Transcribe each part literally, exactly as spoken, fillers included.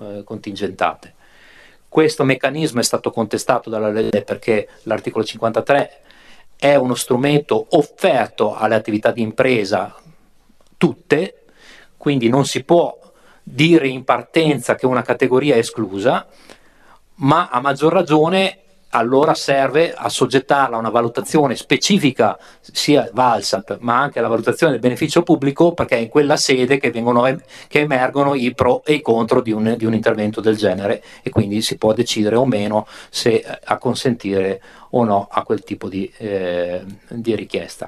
eh, contingentate. Questo meccanismo è stato contestato dalla legge perché l'articolo cinquantatré è uno strumento offerto alle attività di impresa tutte, quindi non si può dire in partenza che una categoria è esclusa, ma a maggior ragione allora serve assoggettarla a una valutazione specifica, sia Valsat ma anche alla valutazione del beneficio pubblico, perché è in quella sede che, vengono, che emergono i pro e i contro di un, di un intervento del genere, e quindi si può decidere o meno se acconsentire o no a quel tipo di, eh, di richiesta.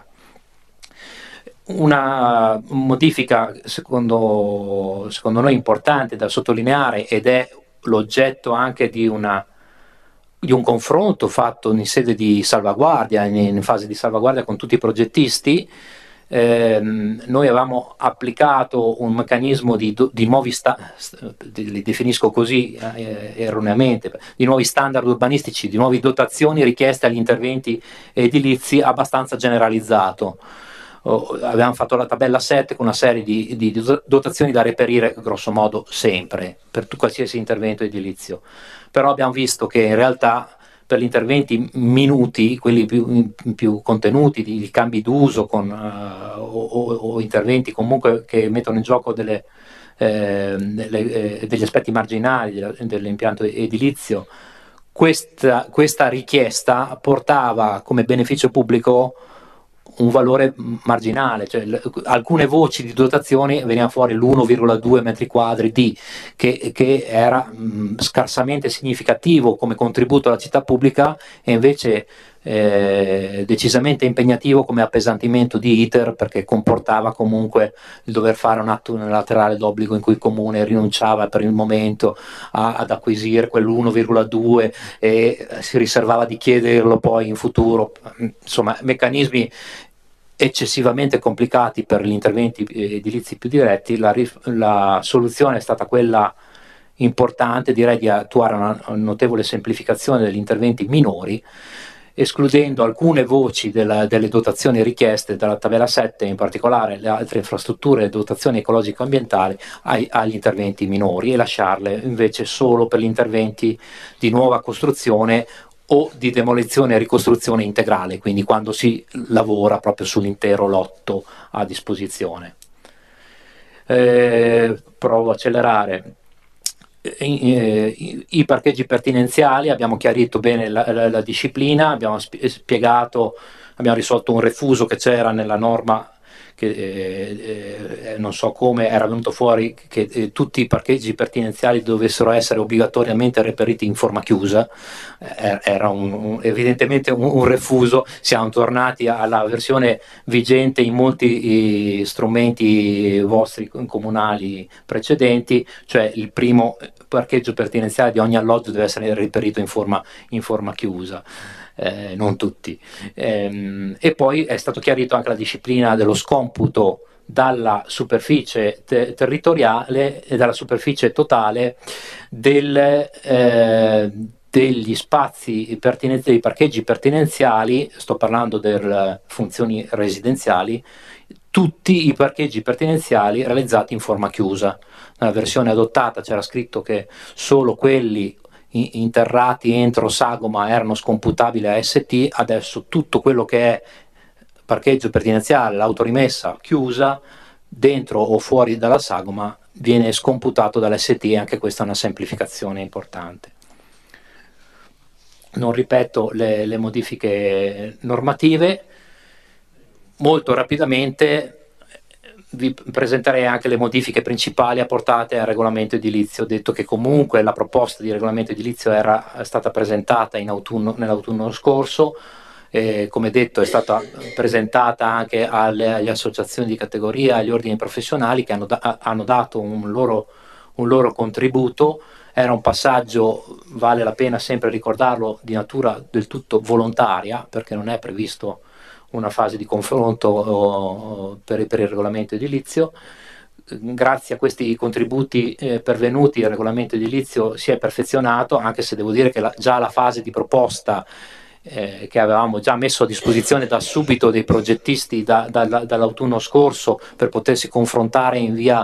Una modifica secondo, secondo noi importante da sottolineare, ed è l'oggetto anche di una di un confronto fatto in sede di salvaguardia, in, in fase di salvaguardia con tutti i progettisti. Eh, noi avevamo applicato un meccanismo di, di nuovi sta, li definisco così eh, erroneamente, di nuovi standard urbanistici, di nuove dotazioni richieste agli interventi edilizi abbastanza generalizzato. Oh, avevamo fatto la tabella sette con una serie di, di dotazioni da reperire grosso modo sempre per qualsiasi intervento edilizio, però abbiamo visto che in realtà per gli interventi minuti, quelli più, più contenuti, di cambi d'uso con, uh, o, o interventi comunque che mettono in gioco delle, eh, delle, eh, degli aspetti marginali dell'impianto edilizio, questa, questa richiesta portava come beneficio pubblico un valore marginale, cioè l- alcune voci di dotazioni venivano fuori l'uno virgola due metri quadri di, che, che era mh, scarsamente significativo come contributo alla città pubblica, e invece eh, decisamente impegnativo come appesantimento di iter, perché comportava comunque il dover fare un atto unilaterale d'obbligo in cui il comune rinunciava per il momento a, ad acquisire quell'uno virgola due e si riservava di chiederlo poi in futuro. Insomma, meccanismi eccessivamente complicati per gli interventi edilizi più diretti. La, la soluzione è stata quella importante, direi, di attuare una notevole semplificazione degli interventi minori, escludendo alcune voci della, delle dotazioni richieste dalla tabella sette, in particolare le altre infrastrutture e dotazioni ecologico-ambientali, ai, agli interventi minori, e lasciarle invece solo per gli interventi di nuova costruzione o di demolizione e ricostruzione integrale, quindi quando si lavora proprio sull'intero lotto a disposizione. Eh, provo a accelerare. I, i parcheggi pertinenziali, abbiamo chiarito bene la, la, la disciplina, abbiamo spiegato, abbiamo risolto un refuso che c'era nella norma, che eh, eh, non so come era venuto fuori che eh, tutti i parcheggi pertinenziali dovessero essere obbligatoriamente reperiti in forma chiusa. Eh, era un, un, evidentemente un, un refuso. Siamo tornati alla versione vigente in molti strumenti vostri comunali precedenti, cioè il primo parcheggio pertinenziale di ogni alloggio deve essere reperito in forma, in forma chiusa. Eh, non tutti. Ehm, e poi è stato chiarito anche la disciplina dello scomputo dalla superficie te- territoriale e dalla superficie totale del, eh, degli spazi pertinenziali, dei parcheggi pertinenziali. Sto parlando delle funzioni residenziali, tutti i parcheggi pertinenziali realizzati in forma chiusa. Nella versione adottata c'era scritto che solo quelli interrati entro sagoma erano scomputabili a S T. Adesso tutto quello che è parcheggio pertinenziale, l'autorimessa chiusa dentro o fuori dalla sagoma viene scomputato dall'S T, e anche questa è una semplificazione importante. Non ripeto le, le modifiche normative. Molto rapidamente vi presenterei anche le modifiche principali apportate al regolamento edilizio. Ho detto che comunque la proposta di regolamento edilizio era stata presentata in autunno, nell'autunno scorso, eh, come detto è stata presentata anche alle, alle associazioni di categoria, agli ordini professionali, che hanno, da, hanno dato un loro, un loro contributo. Era un passaggio, vale la pena sempre ricordarlo, di natura del tutto volontaria, perché non è previsto una fase di confronto per, per il regolamento edilizio. Grazie a questi contributi eh, pervenuti, il regolamento edilizio si è perfezionato, anche se devo dire che la, già la fase di proposta eh, che avevamo già messo a disposizione da subito dei progettisti da, da, da, dall'autunno scorso, per potersi confrontare in via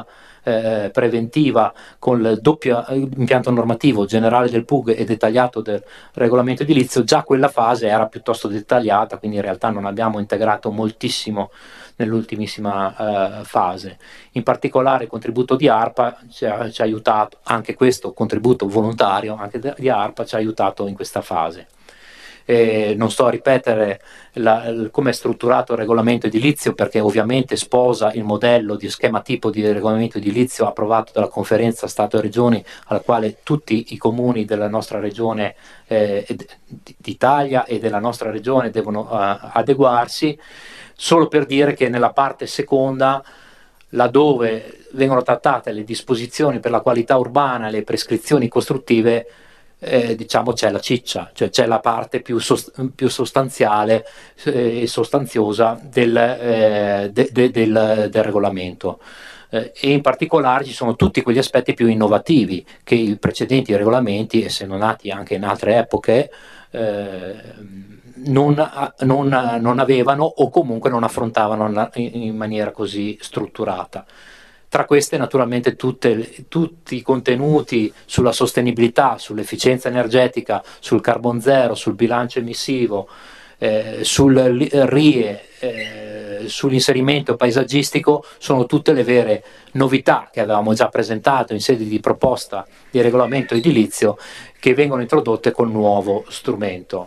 eh, preventiva con il doppio impianto normativo generale del P U G e dettagliato del regolamento edilizio, già quella fase era piuttosto dettagliata, quindi in realtà non abbiamo integrato moltissimo nell'ultimissima eh, fase. In particolare il contributo di ARPA ci ha, ci ha aiutato, anche questo contributo volontario anche di ARPA ci ha aiutato in questa fase. Eh, non sto a ripetere come è strutturato il regolamento edilizio, perché ovviamente sposa il modello di schema tipo di regolamento edilizio approvato dalla conferenza Stato e Regioni, alla quale tutti i comuni della nostra regione eh, d'Italia e della nostra regione devono uh, adeguarsi. Solo per dire che nella parte seconda, laddove vengono trattate le disposizioni per la qualità urbana e le prescrizioni costruttive, Eh, diciamo c'è la ciccia, cioè c'è la parte più, sost- più sostanziale e eh, sostanziosa del, eh, de- de- del, del regolamento. Eh, e in particolare ci sono tutti quegli aspetti più innovativi che i precedenti regolamenti, essendo nati anche in altre epoche, eh, non, non, non avevano o comunque non affrontavano in maniera così strutturata. Tra queste naturalmente tutte, tutti i contenuti sulla sostenibilità, sull'efficienza energetica, sul carbon zero, sul bilancio emissivo, eh, sul R I E, eh, sull'inserimento paesaggistico, sono tutte le vere novità che avevamo già presentato in sede di proposta di regolamento edilizio, che vengono introdotte col nuovo strumento.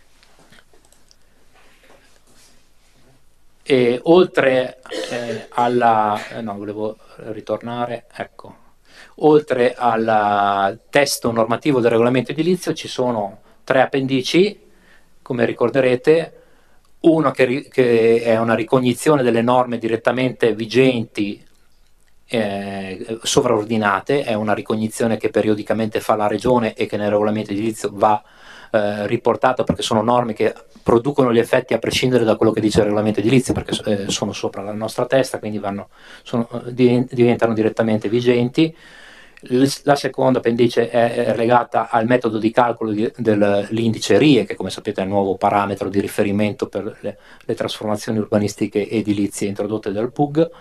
E oltre eh, alla eh, no, volevo ritornare, ecco, oltre al testo normativo del regolamento edilizio ci sono tre appendici, come ricorderete, uno che, che è una ricognizione delle norme direttamente vigenti eh, sovraordinate, è una ricognizione che periodicamente fa la regione e che nel regolamento edilizio va eh, riportato, perché sono norme che producono gli effetti a prescindere da quello che dice il regolamento edilizio, perché eh, sono sopra la nostra testa, quindi vanno, sono, diventano direttamente vigenti. La seconda appendice è legata al metodo di calcolo di, dell'indice R I E, che come sapete è il nuovo parametro di riferimento per le, le trasformazioni urbanistiche edilizie introdotte dal P U G.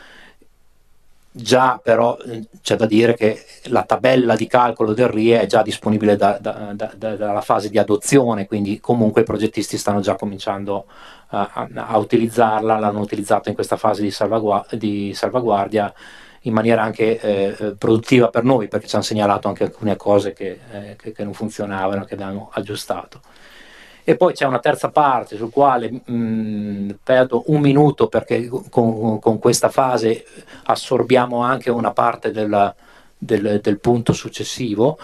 Già però c'è da dire che la tabella di calcolo del R I E è già disponibile da, da, da, da, dalla fase di adozione, quindi comunque i progettisti stanno già cominciando a, a, a utilizzarla, l'hanno utilizzato in questa fase di, salvagu- di salvaguardia in maniera anche eh, produttiva per noi, perché ci hanno segnalato anche alcune cose che, eh, che, che non funzionavano, che abbiamo aggiustato. E poi c'è una terza parte sul quale mh, perdo un minuto, perché con, con questa fase assorbiamo anche una parte della, del, del punto successivo.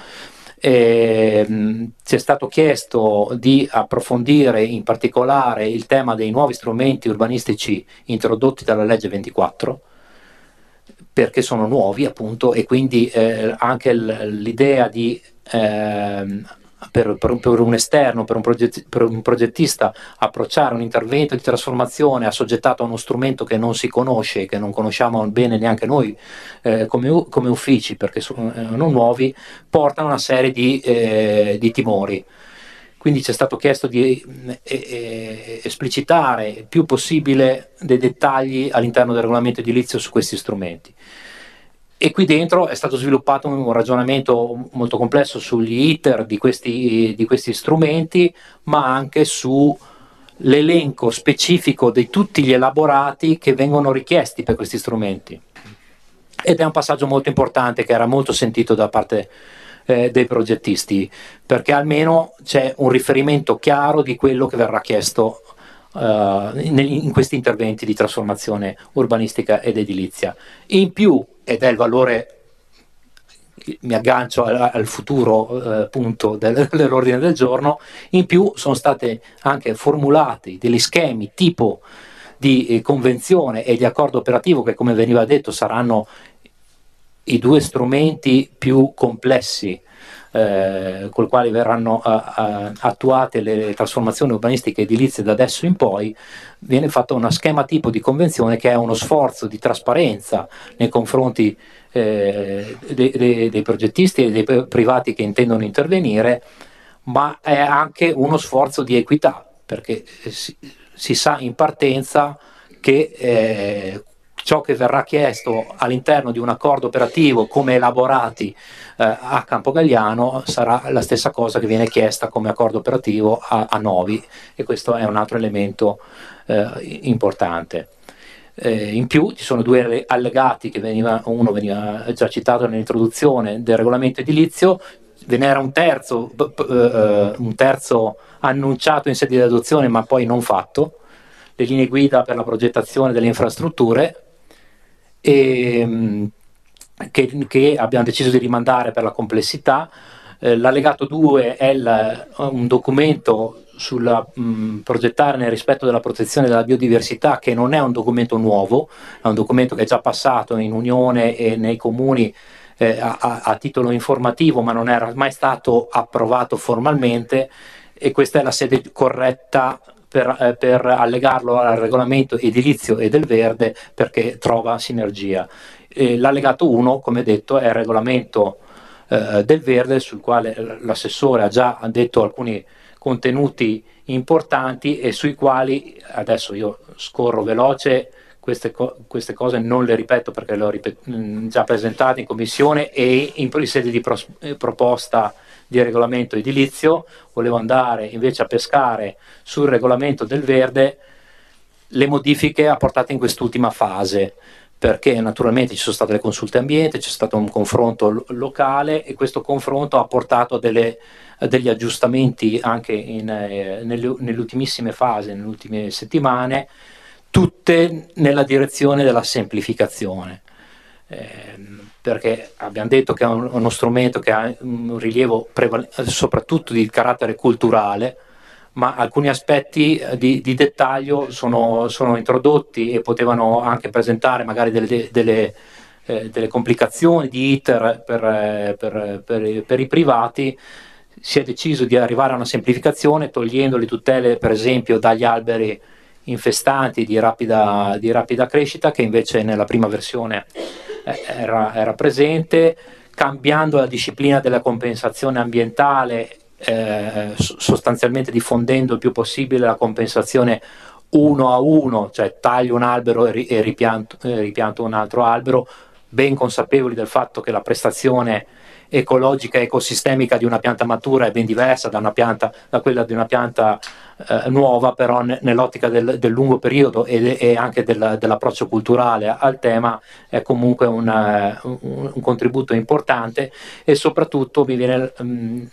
E, mh, ci è stato chiesto di approfondire in particolare il tema dei nuovi strumenti urbanistici introdotti dalla legge ventiquattro, perché sono nuovi appunto, e quindi eh, anche l'idea di eh, per, per, per un esterno, per un, proget, per un progettista, approcciare un intervento di trasformazione assoggettato a uno strumento che non si conosce, che non conosciamo bene neanche noi eh, come, come uffici, perché sono nuovi, portano una serie di, eh, di timori. Quindi ci è stato chiesto di eh, eh, esplicitare il più possibile dei dettagli all'interno del regolamento edilizio su questi strumenti. E qui dentro è stato sviluppato un ragionamento molto complesso sugli iter di questi, di questi strumenti, ma anche sull'elenco specifico di tutti gli elaborati che vengono richiesti per questi strumenti. Ed è un passaggio molto importante, che era molto sentito da parte eh, dei progettisti, perché almeno c'è un riferimento chiaro di quello che verrà chiesto Uh, in, in questi interventi di trasformazione urbanistica ed edilizia. In più, ed è il valore, mi aggancio al, al futuro uh, punto del, dell'ordine del giorno, in più sono state anche formulati degli schemi tipo di eh, convenzione e di accordo operativo, che come veniva detto saranno i due strumenti più complessi Eh, col quali verranno uh, uh, attuate le trasformazioni urbanistiche edilizie da adesso in poi. Viene fatto uno schema tipo di convenzione che è uno sforzo di trasparenza nei confronti eh, dei, dei, dei progettisti e dei privati che intendono intervenire, ma è anche uno sforzo di equità, perché si, si sa in partenza che eh, ciò che verrà chiesto all'interno di un accordo operativo come elaborati eh, a Campogalliano sarà la stessa cosa che viene chiesta come accordo operativo a, a Novi, e questo è un altro elemento eh, importante. Eh, in più ci sono due allegati che veniva, uno veniva già citato nell'introduzione del regolamento edilizio, ve n'era un terzo, uh, un terzo annunciato in sede di adozione ma poi non fatto, le linee guida per la progettazione delle infrastrutture, e, che, che abbiamo deciso di rimandare per la complessità. Eh, l'allegato due è il, un documento sul progettare nel rispetto della protezione della biodiversità, che non è un documento nuovo, è un documento che è già passato in Unione e nei comuni eh, a, a titolo informativo, ma non era mai stato approvato formalmente, e questa è la sede corretta per, eh, per allegarlo al regolamento edilizio e del verde, perché trova sinergia. E l'allegato uno, come detto, è il regolamento eh, del verde, sul quale l'assessore ha già detto alcuni contenuti importanti e sui quali adesso io scorro veloce. Queste, co- queste cose non le ripeto perché le ho ripet- mh, già presentate in commissione e in, in sede di pros- eh, proposta di regolamento edilizio. Volevo andare invece a pescare sul regolamento del verde le modifiche apportate in quest'ultima fase, perché naturalmente ci sono state le consulte ambiente, c'è stato un confronto lo- locale, e questo confronto ha portato delle, degli aggiustamenti anche in, eh, nelle, nelle ultimissime fasi, nelle ultime settimane, tutte nella direzione della semplificazione. Eh, perché abbiamo detto che è un, uno strumento che ha un rilievo preval- soprattutto di carattere culturale, ma alcuni aspetti di, di dettaglio sono, sono introdotti e potevano anche presentare magari delle, delle, eh, delle complicazioni di iter per, eh, per, per, per i privati. Si è deciso di arrivare a una semplificazione togliendo le tutele, per esempio, dagli alberi infestanti di rapida, di rapida crescita, che invece nella prima versione era, era presente, cambiando la disciplina della compensazione ambientale, eh, sostanzialmente diffondendo il più possibile la compensazione uno a uno, cioè taglio un albero e, ri, e ripianto, eh, ripianto un altro albero, ben consapevoli del fatto che la prestazione ecologica e ecosistemica di una pianta matura è ben diversa da, una pianta, da quella di una pianta eh, nuova, però ne, nell'ottica del, del lungo periodo e, e anche del, dell'approccio culturale al tema è comunque una, un, un contributo importante. E soprattutto mi viene um,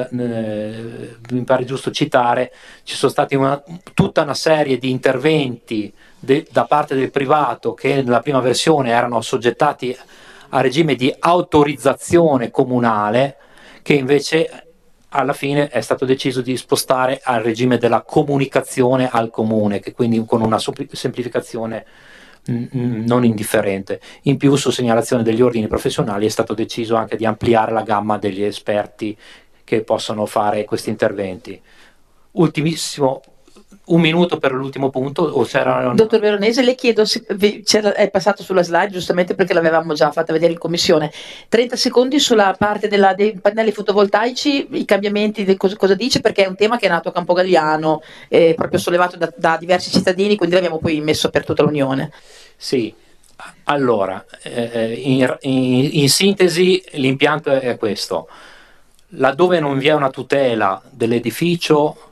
mi pare giusto citare, ci sono stati una, tutta una serie di interventi de, da parte del privato che nella prima versione erano assoggettati a regime di autorizzazione comunale, che invece alla fine è stato deciso di spostare al regime della comunicazione al comune, che quindi con una semplificazione mh, non indifferente. In più, su segnalazione degli ordini professionali, è stato deciso anche di ampliare la gamma degli esperti che possono fare questi interventi. Ultimissimo, un minuto per l'ultimo punto. O c'era... Dottor Veronese, le chiedo se è passato sulla slide giustamente perché l'avevamo già fatta vedere in commissione. trenta secondi sulla parte della, dei pannelli fotovoltaici, i cambiamenti, di cosa, cosa dice, perché è un tema che è nato a Campogalliano, eh, proprio sollevato da, da diversi cittadini, quindi l'abbiamo poi messo per tutta l'Unione. Sì, allora, eh, in, in, in sintesi l'impianto è questo. Laddove non vi è una tutela dell'edificio,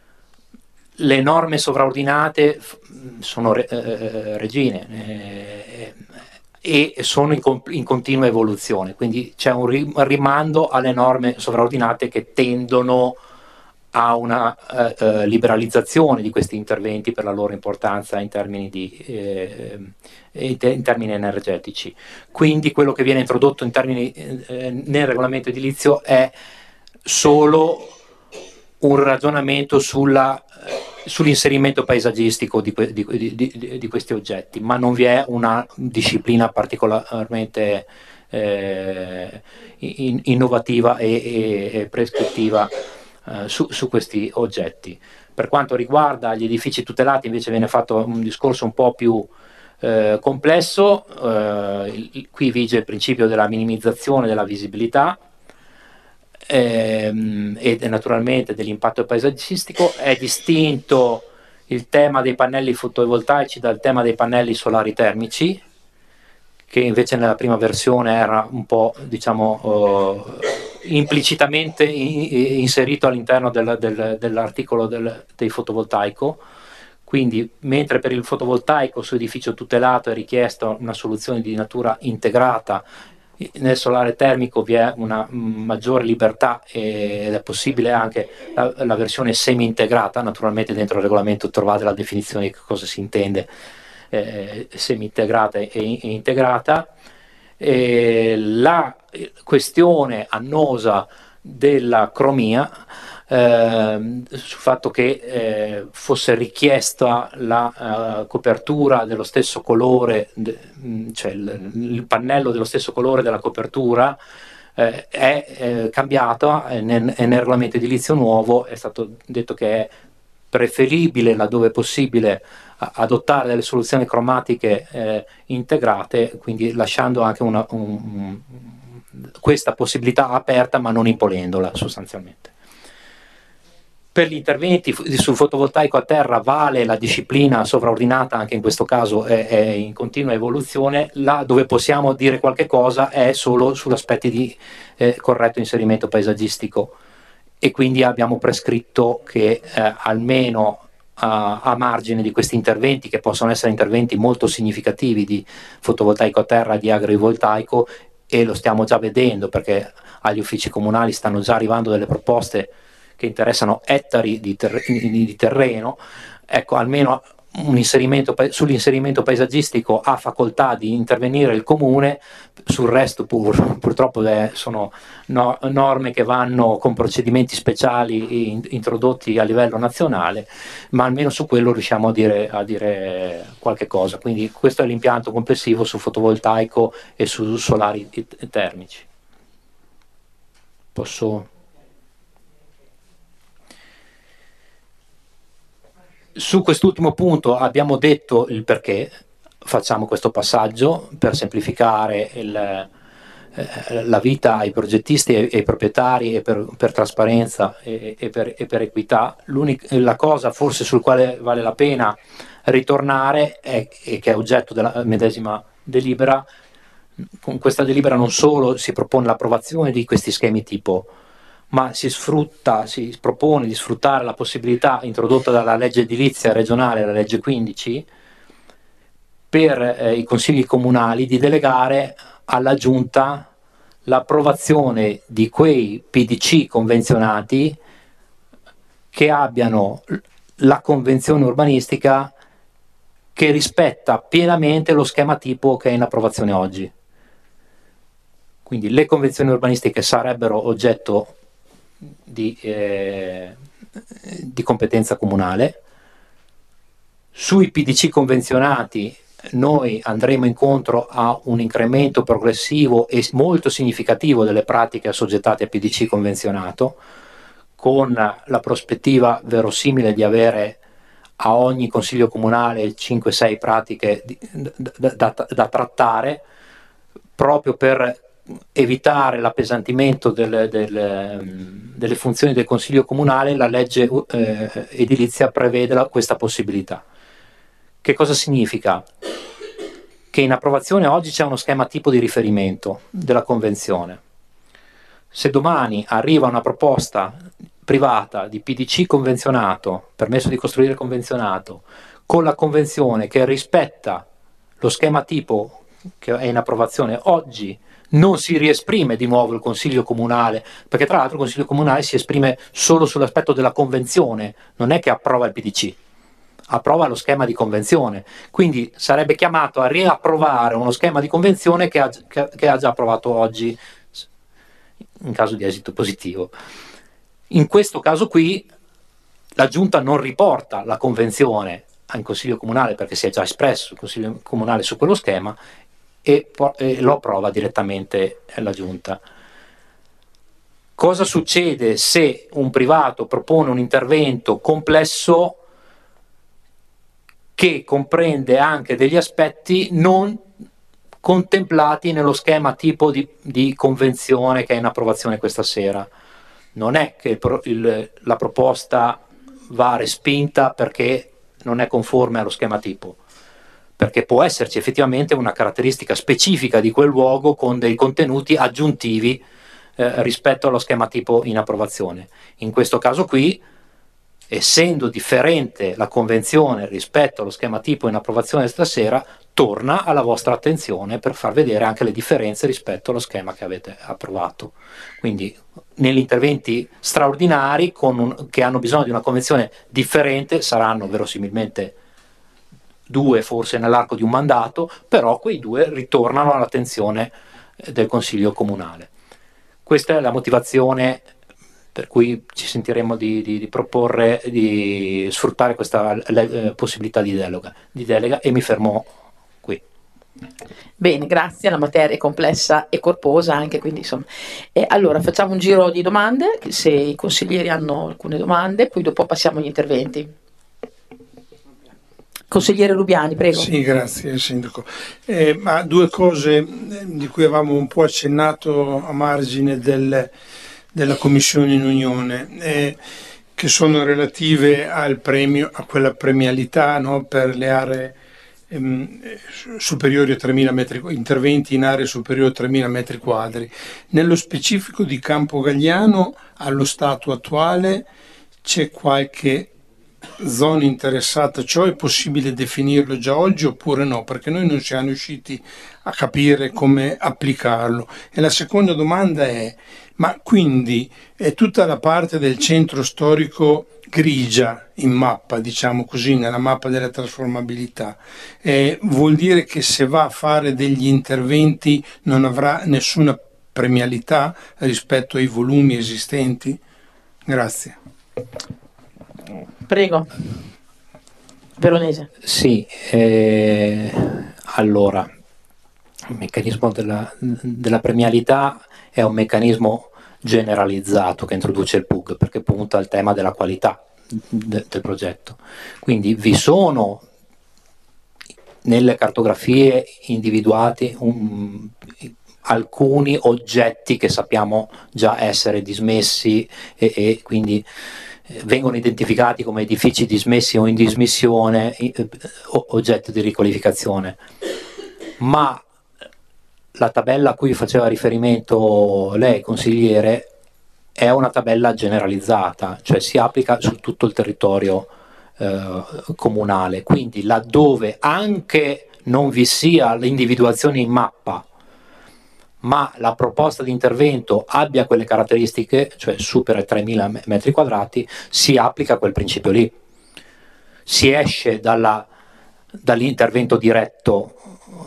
le norme sovraordinate sono re, eh, regine eh, e sono in, in continua evoluzione, quindi c'è un rimando alle norme sovraordinate che tendono a una eh, eh, liberalizzazione di questi interventi per la loro importanza in termini, di, eh, in termini energetici. Quindi quello che viene introdotto in termini, eh, nel regolamento edilizio è solo un ragionamento sulla, sull'inserimento paesaggistico di, di, di, di questi oggetti, ma non vi è una disciplina particolarmente eh, in, innovativa e, e, e prescrittiva eh, su, su questi oggetti. Per quanto riguarda gli edifici tutelati invece viene fatto un discorso un po' più eh, complesso. Eh, qui vige il principio della minimizzazione della visibilità ehm, e naturalmente dell'impatto paesaggistico. È distinto il tema dei pannelli fotovoltaici dal tema dei pannelli solari termici, che invece nella prima versione era un po', diciamo, uh, implicitamente in, inserito all'interno del, del, dell'articolo del, del fotovoltaico. Quindi mentre per il fotovoltaico su edificio tutelato è richiesta una soluzione di natura integrata, nel solare termico vi è una maggiore libertà ed è possibile anche la, la versione semi-integrata. Naturalmente dentro il regolamento trovate la definizione di cosa si intende eh, semi-integrata e, e integrata. E la questione annosa della cromia, eh, sul fatto che eh, fosse richiesta la uh, copertura dello stesso colore, de, cioè il, il pannello dello stesso colore della copertura, eh, è eh, cambiata e nel, nel regolamento edilizio nuovo è stato detto che è preferibile, laddove possibile, adottare delle soluzioni cromatiche eh, integrate, quindi lasciando anche una, un, un, questa possibilità aperta ma non imponendola sostanzialmente. Per gli interventi sul fotovoltaico a terra vale la disciplina sovraordinata, anche in questo caso è, è in continua evoluzione. Là dove possiamo dire qualche cosa è solo sugli aspetti di eh, corretto inserimento paesaggistico, e quindi abbiamo prescritto che eh, almeno a, a margine di questi interventi, che possono essere interventi molto significativi di fotovoltaico a terra, di agrivoltaico, e lo stiamo già vedendo perché agli uffici comunali stanno già arrivando delle proposte che interessano ettari di, ter- di terreno, ecco, almeno un inserimento, sull'inserimento paesaggistico ha facoltà di intervenire il comune, sul resto pur, purtroppo eh, sono no, norme che vanno con procedimenti speciali in, introdotti a livello nazionale, ma almeno su quello riusciamo a dire, a dire qualche cosa. Quindi questo è l'impianto complessivo su fotovoltaico e su solari termici. Posso... Su quest'ultimo punto abbiamo detto il perché facciamo questo passaggio, per semplificare il, eh, la vita ai progettisti e ai proprietari, e per, per trasparenza e, e, per, e per equità. La cosa forse sul quale vale la pena ritornare è, e che è oggetto della medesima delibera. Con questa delibera non solo si propone l'approvazione di questi schemi tipo, ma si sfrutta, si propone di sfruttare la possibilità introdotta dalla legge edilizia regionale, la legge quindici, per eh, i consigli comunali di delegare alla giunta l'approvazione di quei P D C convenzionati che abbiano la convenzione urbanistica che rispetta pienamente lo schema tipo che è in approvazione oggi. Quindi le convenzioni urbanistiche sarebbero oggetto Di, eh, di competenza comunale. Sui P D C convenzionati noi andremo incontro a un incremento progressivo e molto significativo delle pratiche assoggettate a P D C convenzionato, con la prospettiva verosimile di avere a ogni consiglio comunale cinque sei pratiche di, da, da, da trattare, proprio per evitare l'appesantimento del, del, delle funzioni del consiglio comunale. La legge eh, edilizia prevede la, questa possibilità. Che cosa significa? Che in approvazione oggi c'è uno schema tipo di riferimento della convenzione. Se domani arriva una proposta privata di P D C convenzionato, permesso di costruire convenzionato, con la convenzione che rispetta lo schema tipo che è in approvazione oggi, non si riesprime di nuovo il Consiglio Comunale, perché tra l'altro il Consiglio Comunale si esprime solo sull'aspetto della convenzione, non è che approva il P D C, approva lo schema di convenzione, quindi sarebbe chiamato a riapprovare uno schema di convenzione che ha, che, che ha già approvato oggi, in caso di esito positivo. In questo caso qui la Giunta non riporta la convenzione al Consiglio Comunale, perché si è già espresso il Consiglio Comunale su quello schema, e, e lo approva direttamente la Giunta. Cosa succede se un privato propone un intervento complesso che comprende anche degli aspetti non contemplati nello schema tipo di, di convenzione che è in approvazione questa sera? Non è che il, il, la proposta va respinta perché non è conforme allo schema tipo, perché può esserci effettivamente una caratteristica specifica di quel luogo con dei contenuti aggiuntivi eh, rispetto allo schema tipo in approvazione. In questo caso qui, essendo differente la convenzione rispetto allo schema tipo in approvazione stasera, torna alla vostra attenzione per far vedere anche le differenze rispetto allo schema che avete approvato. Quindi negli interventi straordinari con un, che hanno bisogno di una convenzione differente saranno verosimilmente due forse nell'arco di un mandato, però quei due ritornano all'attenzione del Consiglio Comunale. Questa è la motivazione per cui ci sentiremo di, di, di proporre di sfruttare questa le, eh, possibilità di delega, di delega e mi fermo qui. Bene, grazie, la materia è complessa e corposa anche, quindi insomma. E allora facciamo un giro di domande, se i consiglieri hanno alcune domande, poi dopo passiamo agli interventi. Consigliere Rubiani, prego. Sì, grazie Sindaco. Eh, ma due cose di cui avevamo un po' accennato a margine del, della Commissione in Unione, eh, che sono relative al premio, a quella premialità, no, per le aree ehm, superiori a tremila metri, interventi in aree superiori a tremila metri quadri. Nello specifico di Campo Galliano, allo stato attuale, c'è qualche zona interessata, ciò è possibile definirlo già oggi oppure no? Perché noi non siamo riusciti a capire come applicarlo. E la seconda domanda è, ma quindi è tutta la parte del centro storico grigia in mappa, diciamo così, nella mappa della trasformabilità, eh, vuol dire che se va a fare degli interventi non avrà nessuna premialità rispetto ai volumi esistenti? Grazie. Prego, Veronese. Sì, eh, allora, il meccanismo della, della premialità è un meccanismo generalizzato che introduce il P U G perché punta al tema della qualità de, del progetto. Quindi vi sono nelle cartografie individuati un, alcuni oggetti che sappiamo già essere dismessi e, e quindi vengono identificati come edifici dismessi o in dismissione, oggetto di riqualificazione, ma la tabella a cui faceva riferimento lei, consigliere, è una tabella generalizzata, cioè si applica su tutto il territorio eh, comunale, quindi laddove anche non vi sia l'individuazione in mappa ma la proposta di intervento abbia quelle caratteristiche, cioè supera i tremila metri quadrati, si applica quel principio lì. Si esce dalla, dall'intervento diretto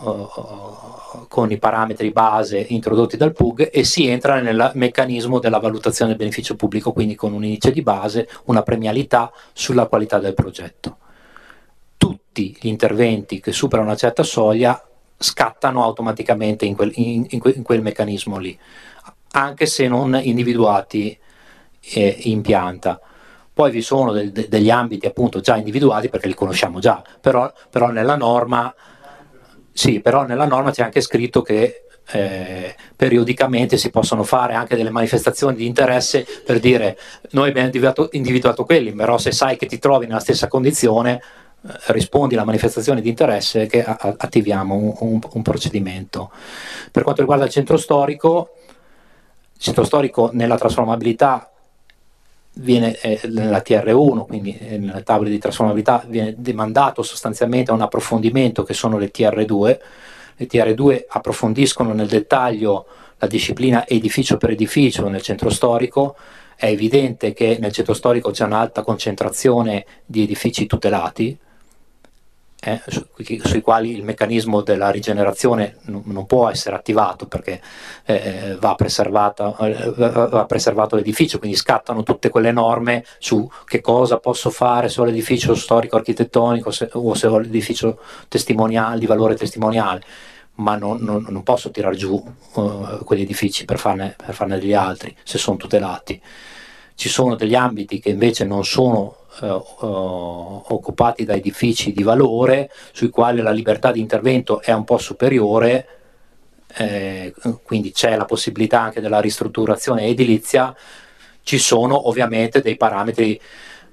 uh, con i parametri base introdotti dal P U G e si entra nel meccanismo della valutazione del beneficio pubblico, quindi con un indice di base, una premialità sulla qualità del progetto. Tutti gli interventi che superano una certa soglia scattano automaticamente in quel, in, in, que, in quel meccanismo lì, anche se non individuati eh, in pianta. Poi vi sono de, de, degli ambiti appunto già individuati perché li conosciamo già, però, però nella norma sì, però nella norma c'è anche scritto che eh, periodicamente si possono fare anche delle manifestazioni di interesse per dire noi abbiamo individuato, individuato quelli, però se sai che ti trovi nella stessa condizione rispondi alla manifestazione di interesse che attiviamo un, un, un procedimento. Per quanto riguarda il centro storico, il centro storico nella trasformabilità viene eh, nella T R uno, quindi eh, nelle tavole di trasformabilità viene demandato sostanzialmente a un approfondimento che sono le T R due. Le T R due approfondiscono nel dettaglio la disciplina edificio per edificio nel centro storico. È evidente che nel centro storico c'è un'alta concentrazione di edifici tutelati, Eh, su, sui quali il meccanismo della rigenerazione non, non può essere attivato perché eh, va, preservata, eh, va preservato l'edificio, quindi scattano tutte quelle norme su che cosa posso fare se ho l'edificio storico-architettonico se, o se ho l'edificio testimoniale, di valore testimoniale, ma non, non, non posso tirar giù uh, quegli edifici per farne, per farne degli altri se sono tutelati. Ci sono degli ambiti che invece non sono Uh, uh, occupati da edifici di valore sui quali la libertà di intervento è un po' superiore, eh, quindi c'è la possibilità anche della ristrutturazione edilizia. Ci sono ovviamente dei parametri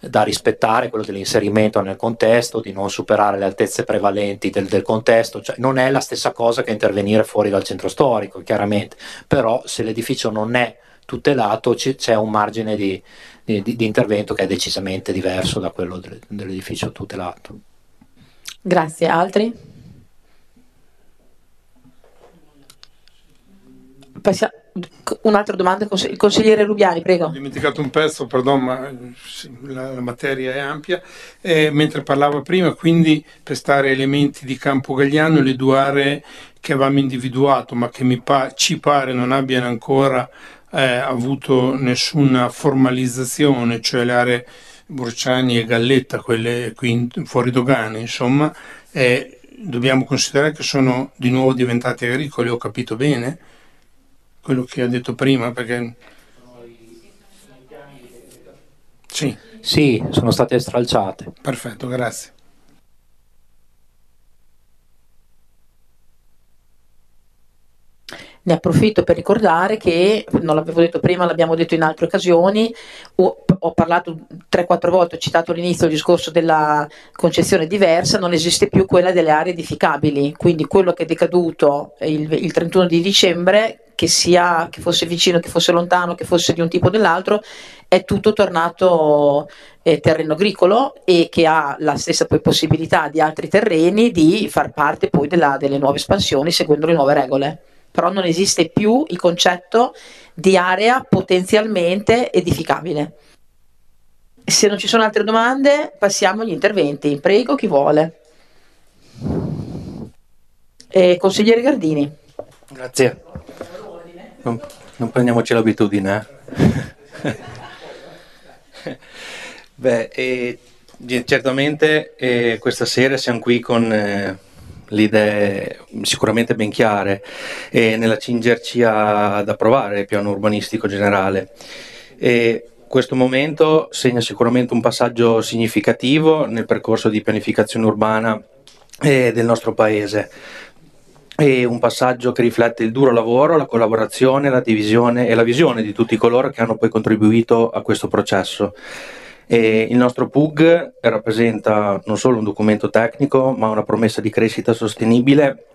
da rispettare, quello dell'inserimento nel contesto, di non superare le altezze prevalenti del, del contesto, cioè non è la stessa cosa che intervenire fuori dal centro storico, chiaramente, però se l'edificio non è tutelato c'è un margine di, di, di intervento che è decisamente diverso da quello del, dell'edificio tutelato. Grazie. Altri? Passia- Un'altra domanda, il consigliere Rubiani, prego. Ho dimenticato un pezzo, perdon, ma sì, la, la materia è ampia. Eh, mentre parlava prima, quindi per stare elementi di Campo Galliano, le due aree che avevamo individuato, ma che mi pa- ci pare non abbiano ancora eh, avuto nessuna formalizzazione, cioè le aree Burciani e Galletta, quelle qui in, fuori dogane, insomma, eh, dobbiamo considerare che sono di nuovo diventate agricole, ho capito bene? Quello che ha detto prima, perché sì, Sì, sono state stralciate. perfetto, grazie. Ne approfitto per ricordare che, non l'avevo detto prima, l'abbiamo detto in altre occasioni, ho, ho parlato tre quattro volte, ho citato all'inizio il discorso della concezione diversa, non esiste più quella delle aree edificabili, quindi quello che è decaduto il, il trentuno di dicembre, che sia che fosse vicino, che fosse lontano, che fosse di un tipo o dell'altro, è tutto tornato eh, terreno agricolo e che ha la stessa poi possibilità di altri terreni di far parte poi della, delle nuove espansioni seguendo le nuove regole. Però non esiste più il concetto di area potenzialmente edificabile. Se non ci sono altre domande, passiamo agli interventi. Prego, chi vuole. Eh, consigliere Gardini. Grazie. Non, non prendiamoci l'abitudine. Eh? Beh, eh, certamente eh, questa sera siamo qui con... Eh, le idee sicuramente ben chiare e nell'accingerci ad approvare il piano urbanistico generale. E questo momento segna sicuramente un passaggio significativo nel percorso di pianificazione urbana eh, del nostro Paese. È un passaggio che riflette il duro lavoro, la collaborazione, la divisione e la visione di tutti coloro che hanno poi contribuito a questo processo. E il nostro P U G rappresenta non solo un documento tecnico, ma una promessa di crescita sostenibile,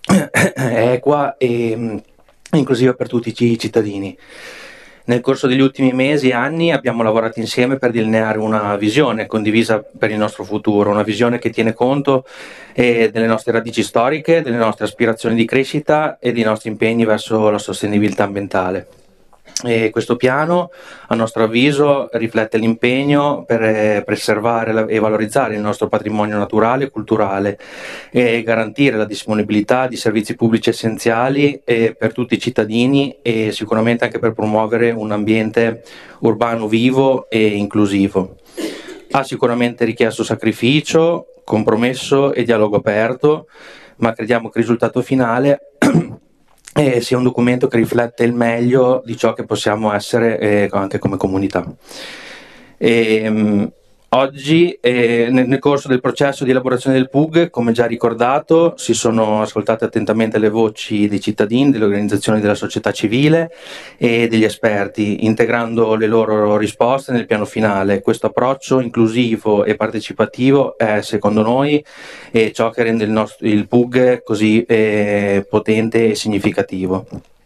equa e inclusiva per tutti i cittadini. Nel corso degli ultimi mesi e anni abbiamo lavorato insieme per delineare una visione condivisa per il nostro futuro, una visione che tiene conto eh, delle nostre radici storiche, delle nostre aspirazioni di crescita e dei nostri impegni verso la sostenibilità ambientale. E questo piano, a nostro avviso, riflette l'impegno per eh, preservare e valorizzare il nostro patrimonio naturale e culturale e garantire la disponibilità di servizi pubblici essenziali eh, per tutti i cittadini e sicuramente anche per promuovere un ambiente urbano vivo e inclusivo. Ha sicuramente richiesto sacrificio, compromesso e dialogo aperto, ma crediamo che il risultato finale e sia un documento che riflette il meglio di ciò che possiamo essere eh, anche come comunità. E, um, oggi eh, nel, nel corso del processo di elaborazione del P U G, come già ricordato, si sono ascoltate attentamente le voci dei cittadini, delle organizzazioni della società civile e degli esperti, integrando le loro risposte nel piano finale. Questo approccio inclusivo e partecipativo è, secondo noi, eh, ciò che rende il, nostro, il P U G così eh, potente e significativo.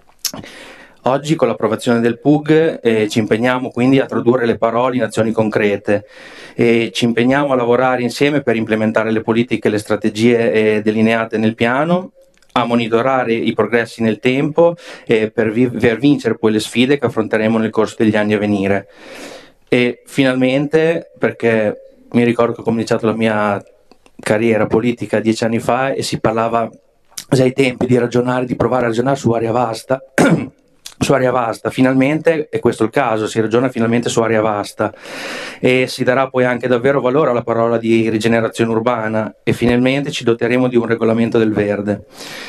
Oggi con l'approvazione del P U G eh, ci impegniamo quindi a tradurre le parole in azioni concrete e ci impegniamo a lavorare insieme per implementare le politiche e le strategie eh, delineate nel piano, a monitorare i progressi nel tempo e per, vi- per vincere poi le sfide che affronteremo nel corso degli anni a venire. E finalmente, perché mi ricordo che ho cominciato la mia carriera politica dieci anni fa e si parlava già ai tempi di ragionare, di provare a ragionare su area vasta, su area vasta, finalmente è questo il caso, si ragiona finalmente su area vasta e si darà poi anche davvero valore alla parola di rigenerazione urbana e finalmente ci doteremo di un regolamento del verde.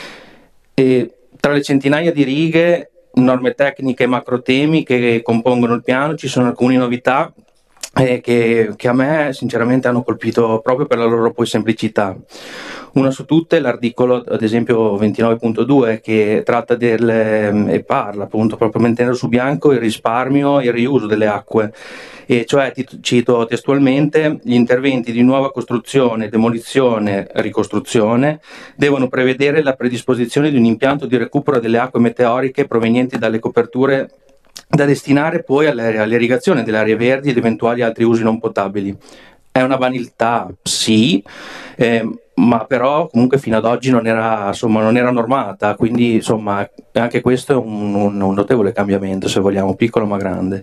E tra le centinaia di righe, norme tecniche e macro temi che compongono il piano ci sono alcune novità eh, che, che a me sinceramente hanno colpito proprio per la loro poi semplicità. Una su tutte è l'articolo, ad esempio ventinove punto due, che tratta del, e parla appunto propriamente nero su bianco il risparmio e il riuso delle acque, e cioè, cito testualmente, gli interventi di nuova costruzione, demolizione, ricostruzione devono prevedere la predisposizione di un impianto di recupero delle acque meteoriche provenienti dalle coperture da destinare poi all'irrigazione delle aree verdi ed eventuali altri usi non potabili. È una vanità, sì, eh, ma però comunque fino ad oggi non era, insomma, non era normata, quindi insomma anche questo è un, un, un notevole cambiamento, se vogliamo, piccolo ma grande.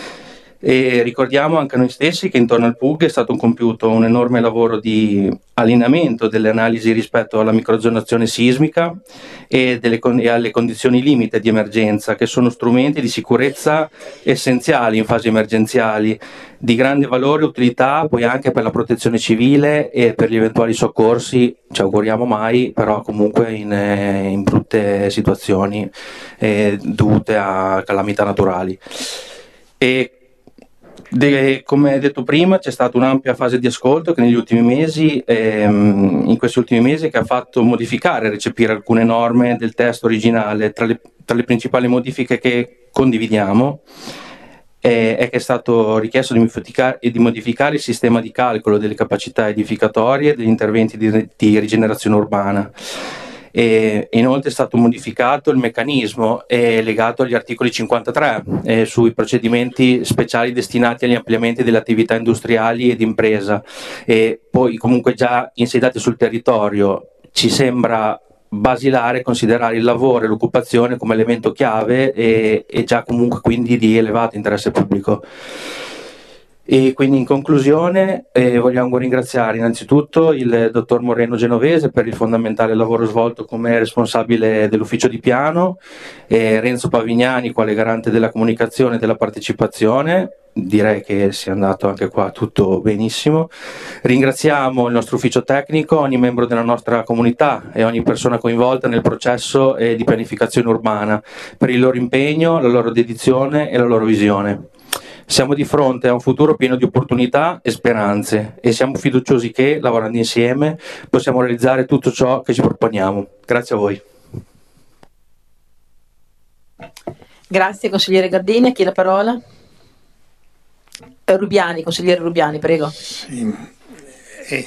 E ricordiamo anche a noi stessi che intorno al P U G è stato compiuto un enorme lavoro di allineamento delle analisi rispetto alla microzonazione sismica e, delle, e alle condizioni limite di emergenza, che sono strumenti di sicurezza essenziali in fasi emergenziali, di grande valore e utilità poi anche per la protezione civile e per gli eventuali soccorsi, ci auguriamo mai, però comunque in, in brutte situazioni eh, dovute a calamità naturali. E De, come detto prima, c'è stata un'ampia fase di ascolto che negli ultimi mesi, ehm, in questi ultimi mesi, che ha fatto modificare e recepire alcune norme del testo originale. Tra le, tra le principali modifiche che condividiamo eh, è che è stato richiesto di modificare, di modificare il sistema di calcolo delle capacità edificatorie degli interventi di, di rigenerazione urbana. E inoltre è stato modificato il meccanismo eh, legato agli articoli cinquantatré eh, sui procedimenti speciali destinati agli ampliamenti delle attività industriali ed impresa, e poi comunque già insediati sul territorio ci sembra basilare considerare il lavoro e l'occupazione come elemento chiave e, e già comunque quindi di elevato interesse pubblico. E quindi in conclusione eh, vogliamo ringraziare innanzitutto il dottor Moreno Genovese per il fondamentale lavoro svolto come responsabile dell'ufficio di piano, e Renzo Pavignani quale garante della comunicazione e della partecipazione. Direi che sia andato anche qua tutto benissimo. Ringraziamo il nostro ufficio tecnico, ogni membro della nostra comunità e ogni persona coinvolta nel processo eh, di pianificazione urbana per il loro impegno, la loro dedizione e la loro visione. Siamo di fronte a un futuro pieno di opportunità e speranze e siamo fiduciosi che, lavorando insieme, possiamo realizzare tutto ciò che ci proponiamo. Grazie a voi. Grazie consigliere Gardini. A chi la parola? Rubiani, consigliere Rubiani, prego. Sì. E...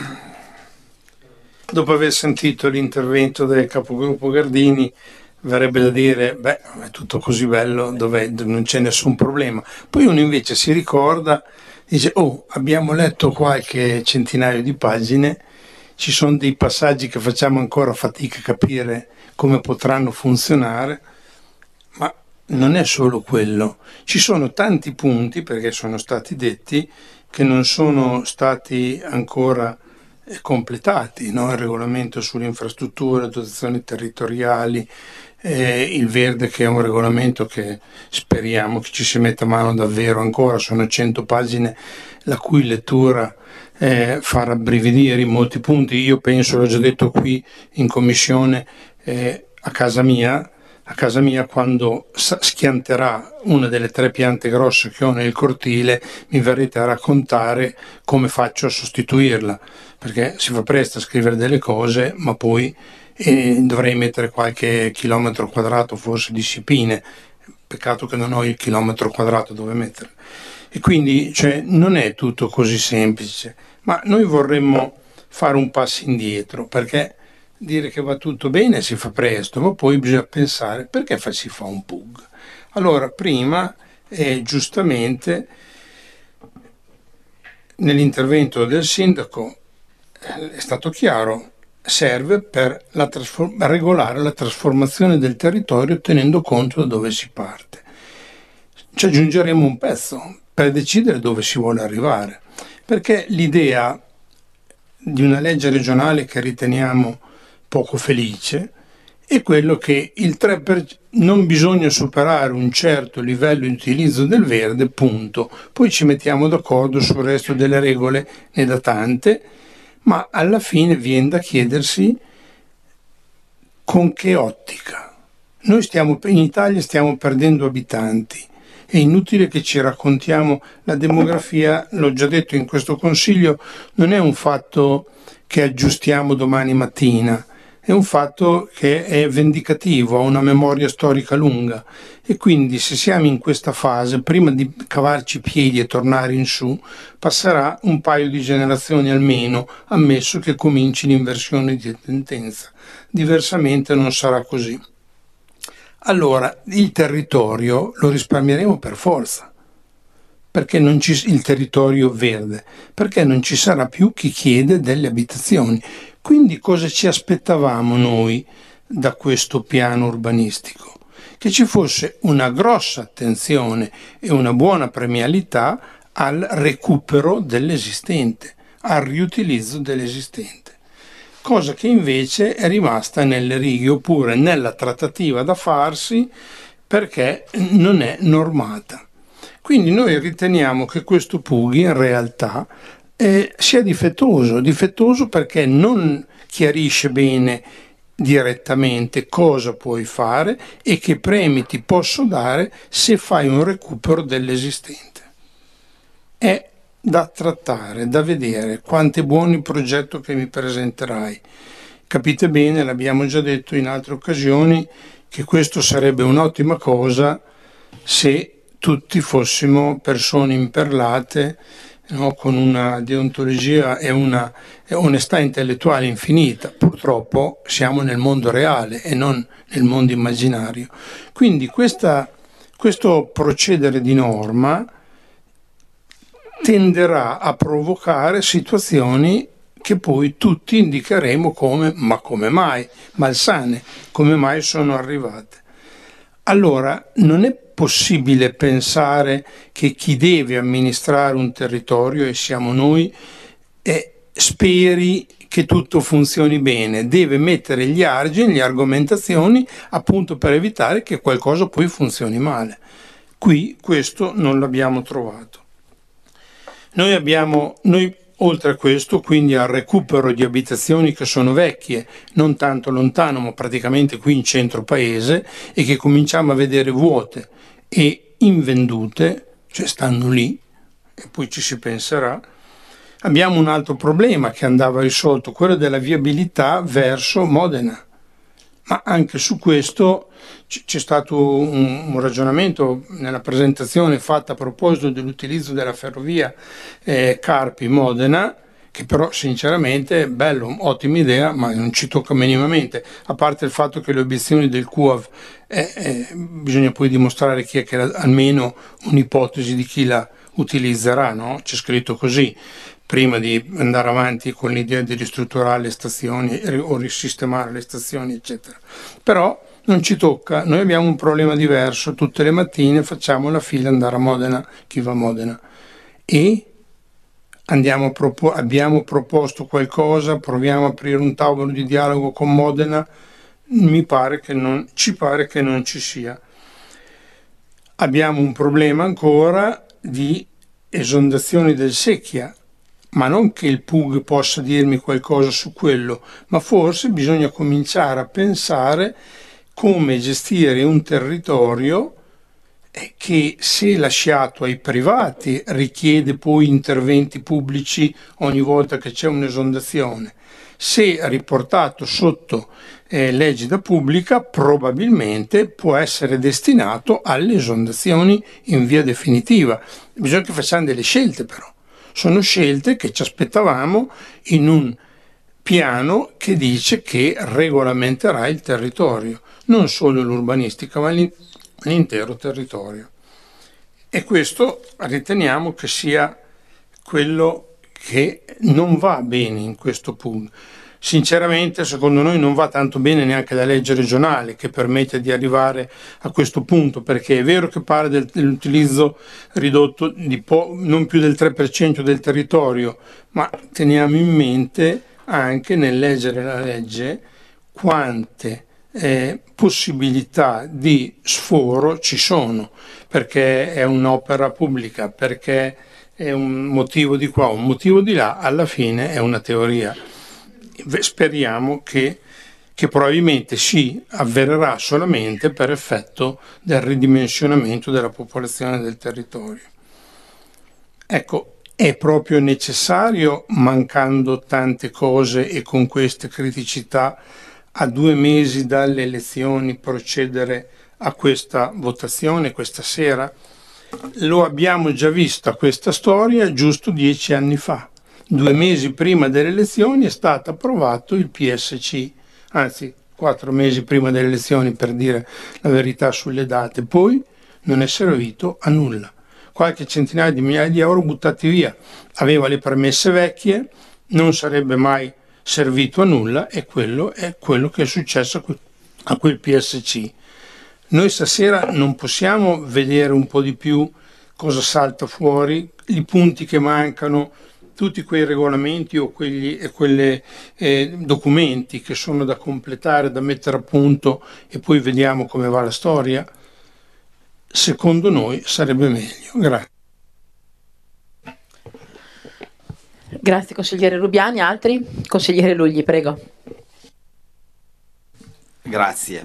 Dopo aver sentito l'intervento del capogruppo Gardini, verrebbe da dire, beh, è tutto così bello, dov'è, non c'è nessun problema. Poi uno invece si ricorda, dice, oh, abbiamo letto qualche centinaio di pagine, ci sono dei passaggi che facciamo ancora fatica a capire come potranno funzionare, ma non è solo quello. Ci sono tanti punti, perché sono stati detti, che non sono stati ancora completati, no? Il regolamento sulle infrastrutture, dotazioni territoriali, eh, il verde, che è un regolamento che speriamo che ci si metta mano davvero ancora, sono cento pagine la cui lettura eh, fa rabbrividire in molti punti. Io penso, l'ho già detto qui in commissione, eh, a casa mia a casa mia quando schianterà una delle tre piante grosse che ho nel cortile, mi verrete a raccontare come faccio a sostituirla, perché si fa presto a scrivere delle cose, ma poi eh, dovrei mettere qualche chilometro quadrato forse di sciepine, peccato che non ho il chilometro quadrato dove mettere. E quindi cioè, non è tutto così semplice, ma noi vorremmo fare un passo indietro, perché dire che va tutto bene si fa presto, ma poi bisogna pensare perché si fa un P U G. Allora, prima, eh, giustamente, nell'intervento del sindaco eh, è stato chiaro, serve per la trasform- regolare la trasformazione del territorio tenendo conto da dove si parte. Ci aggiungeremo un pezzo per decidere dove si vuole arrivare, perché l'idea di una legge regionale che riteniamo poco felice è quello che il tre per cento non bisogna superare un certo livello di utilizzo del verde, punto. Poi ci mettiamo d'accordo sul resto delle regole, ne da tante, ma alla fine viene da chiedersi con che ottica. Noi stiamo, in Italia stiamo perdendo abitanti, È inutile che ci raccontiamo la demografia, l'ho già detto in questo Consiglio, non è un fatto che aggiustiamo domani mattina, è un fatto che è vendicativo, ha una memoria storica lunga e quindi se siamo in questa fase, prima di cavarci i piedi e tornare in su, passerà un paio di generazioni almeno, ammesso che cominci l'inversione di tendenza. Diversamente non sarà così. Allora, il territorio lo risparmieremo per forza, perché non ci, il territorio verde, perché non ci sarà più chi chiede delle abitazioni. Quindi cosa ci aspettavamo noi da questo piano urbanistico? Che ci fosse una grossa attenzione e una buona premialità al recupero dell'esistente, al riutilizzo dell'esistente, cosa che invece è rimasta nelle righe oppure nella trattativa da farsi perché non è normata. Quindi noi riteniamo che questo P U G in realtà eh, sia difettoso, difettoso perché non chiarisce bene direttamente cosa puoi fare e che premi ti posso dare se fai un recupero dell'esistente. È da trattare, da vedere quanto è buono il progetto che mi presenterai. Capite bene, l'abbiamo già detto in altre occasioni, che questo sarebbe un'ottima cosa se tutti fossimo persone imperlate, no, con una deontologia e una onestà intellettuale infinita. Purtroppo siamo nel mondo reale e non nel mondo immaginario. Quindi questa, questo procedere di norma tenderà a provocare situazioni che poi tutti indicheremo come, ma come mai, malsane, come mai sono arrivate. Allora, non è possibile pensare che chi deve amministrare un territorio, e siamo noi, eh, speri che tutto funzioni bene, deve mettere gli argini, le argomentazioni appunto per evitare che qualcosa poi funzioni male. Qui questo non l'abbiamo trovato. Noi abbiamo, noi oltre a questo, quindi al recupero di abitazioni che sono vecchie, non tanto lontano, ma praticamente qui in centro paese, e che cominciamo a vedere vuote e invendute, cioè stanno lì, e poi ci si penserà. Abbiamo un altro problema che andava risolto, quello della viabilità verso Modena. Ma anche su questo c'è stato un, un ragionamento nella presentazione fatta a proposito dell'utilizzo della ferrovia eh, Carpi-Modena, che però sinceramente è bello, ottima idea, ma non ci tocca minimamente, a parte il fatto che le obiezioni del C U A V eh, eh, bisogna poi dimostrare chi è che ha almeno un'ipotesi di chi la utilizzerà, no? C'è scritto così, prima di andare avanti con l'idea di ristrutturare le stazioni o risistemare le stazioni, eccetera. Però non ci tocca, noi abbiamo un problema diverso, tutte le mattine facciamo la fila andare a Modena, chi va a Modena, e andiamo a propo- abbiamo proposto qualcosa, proviamo a aprire un tavolo di dialogo con Modena, mi pare che non, ci pare che non ci sia. Abbiamo un problema ancora di esondazioni del Secchia, ma non che il P U G possa dirmi qualcosa su quello, ma forse bisogna cominciare a pensare come gestire un territorio che, se lasciato ai privati, richiede poi interventi pubblici ogni volta che c'è un'esondazione. Se riportato sotto eh, l'egida pubblica, probabilmente può essere destinato alle esondazioni in via definitiva. Bisogna che facciamo delle scelte, però. Sono scelte che ci aspettavamo in un piano che dice che regolamenterà il territorio, non solo l'urbanistica, ma l'intero territorio. E questo riteniamo che sia quello che non va bene in questo punto. Sinceramente, secondo noi non va tanto bene neanche la legge regionale che permette di arrivare a questo punto, perché è vero che parla del, dell'utilizzo ridotto di po- non più del tre per cento del territorio, ma teniamo in mente anche nel leggere la legge quante eh, possibilità di sforo ci sono, perché è un'opera pubblica, perché è un motivo di qua, un motivo di là, alla fine è una teoria. Speriamo che, che probabilmente si avvererà solamente per effetto del ridimensionamento della popolazione del territorio. Ecco, è proprio necessario, mancando tante cose e con queste criticità, a due mesi dalle elezioni procedere a questa votazione questa sera? Lo abbiamo già vista questa storia giusto dieci anni fa. Due mesi prima delle elezioni è stato approvato il P S C, anzi quattro mesi prima delle elezioni, per dire la verità sulle date, poi non è servito a nulla. Qualche centinaia di migliaia di euro buttati via, aveva le premesse vecchie, non sarebbe mai servito a nulla, e quello è quello che è successo a quel P S C. Noi stasera non possiamo vedere un po' di più cosa salta fuori, i punti che mancano, tutti quei regolamenti o quegli e quelle eh, documenti che sono da completare, da mettere a punto, e poi vediamo come va la storia? Secondo noi sarebbe meglio. Grazie. Grazie consigliere Rubiani. Altri? Consigliere Lugli, prego. Grazie.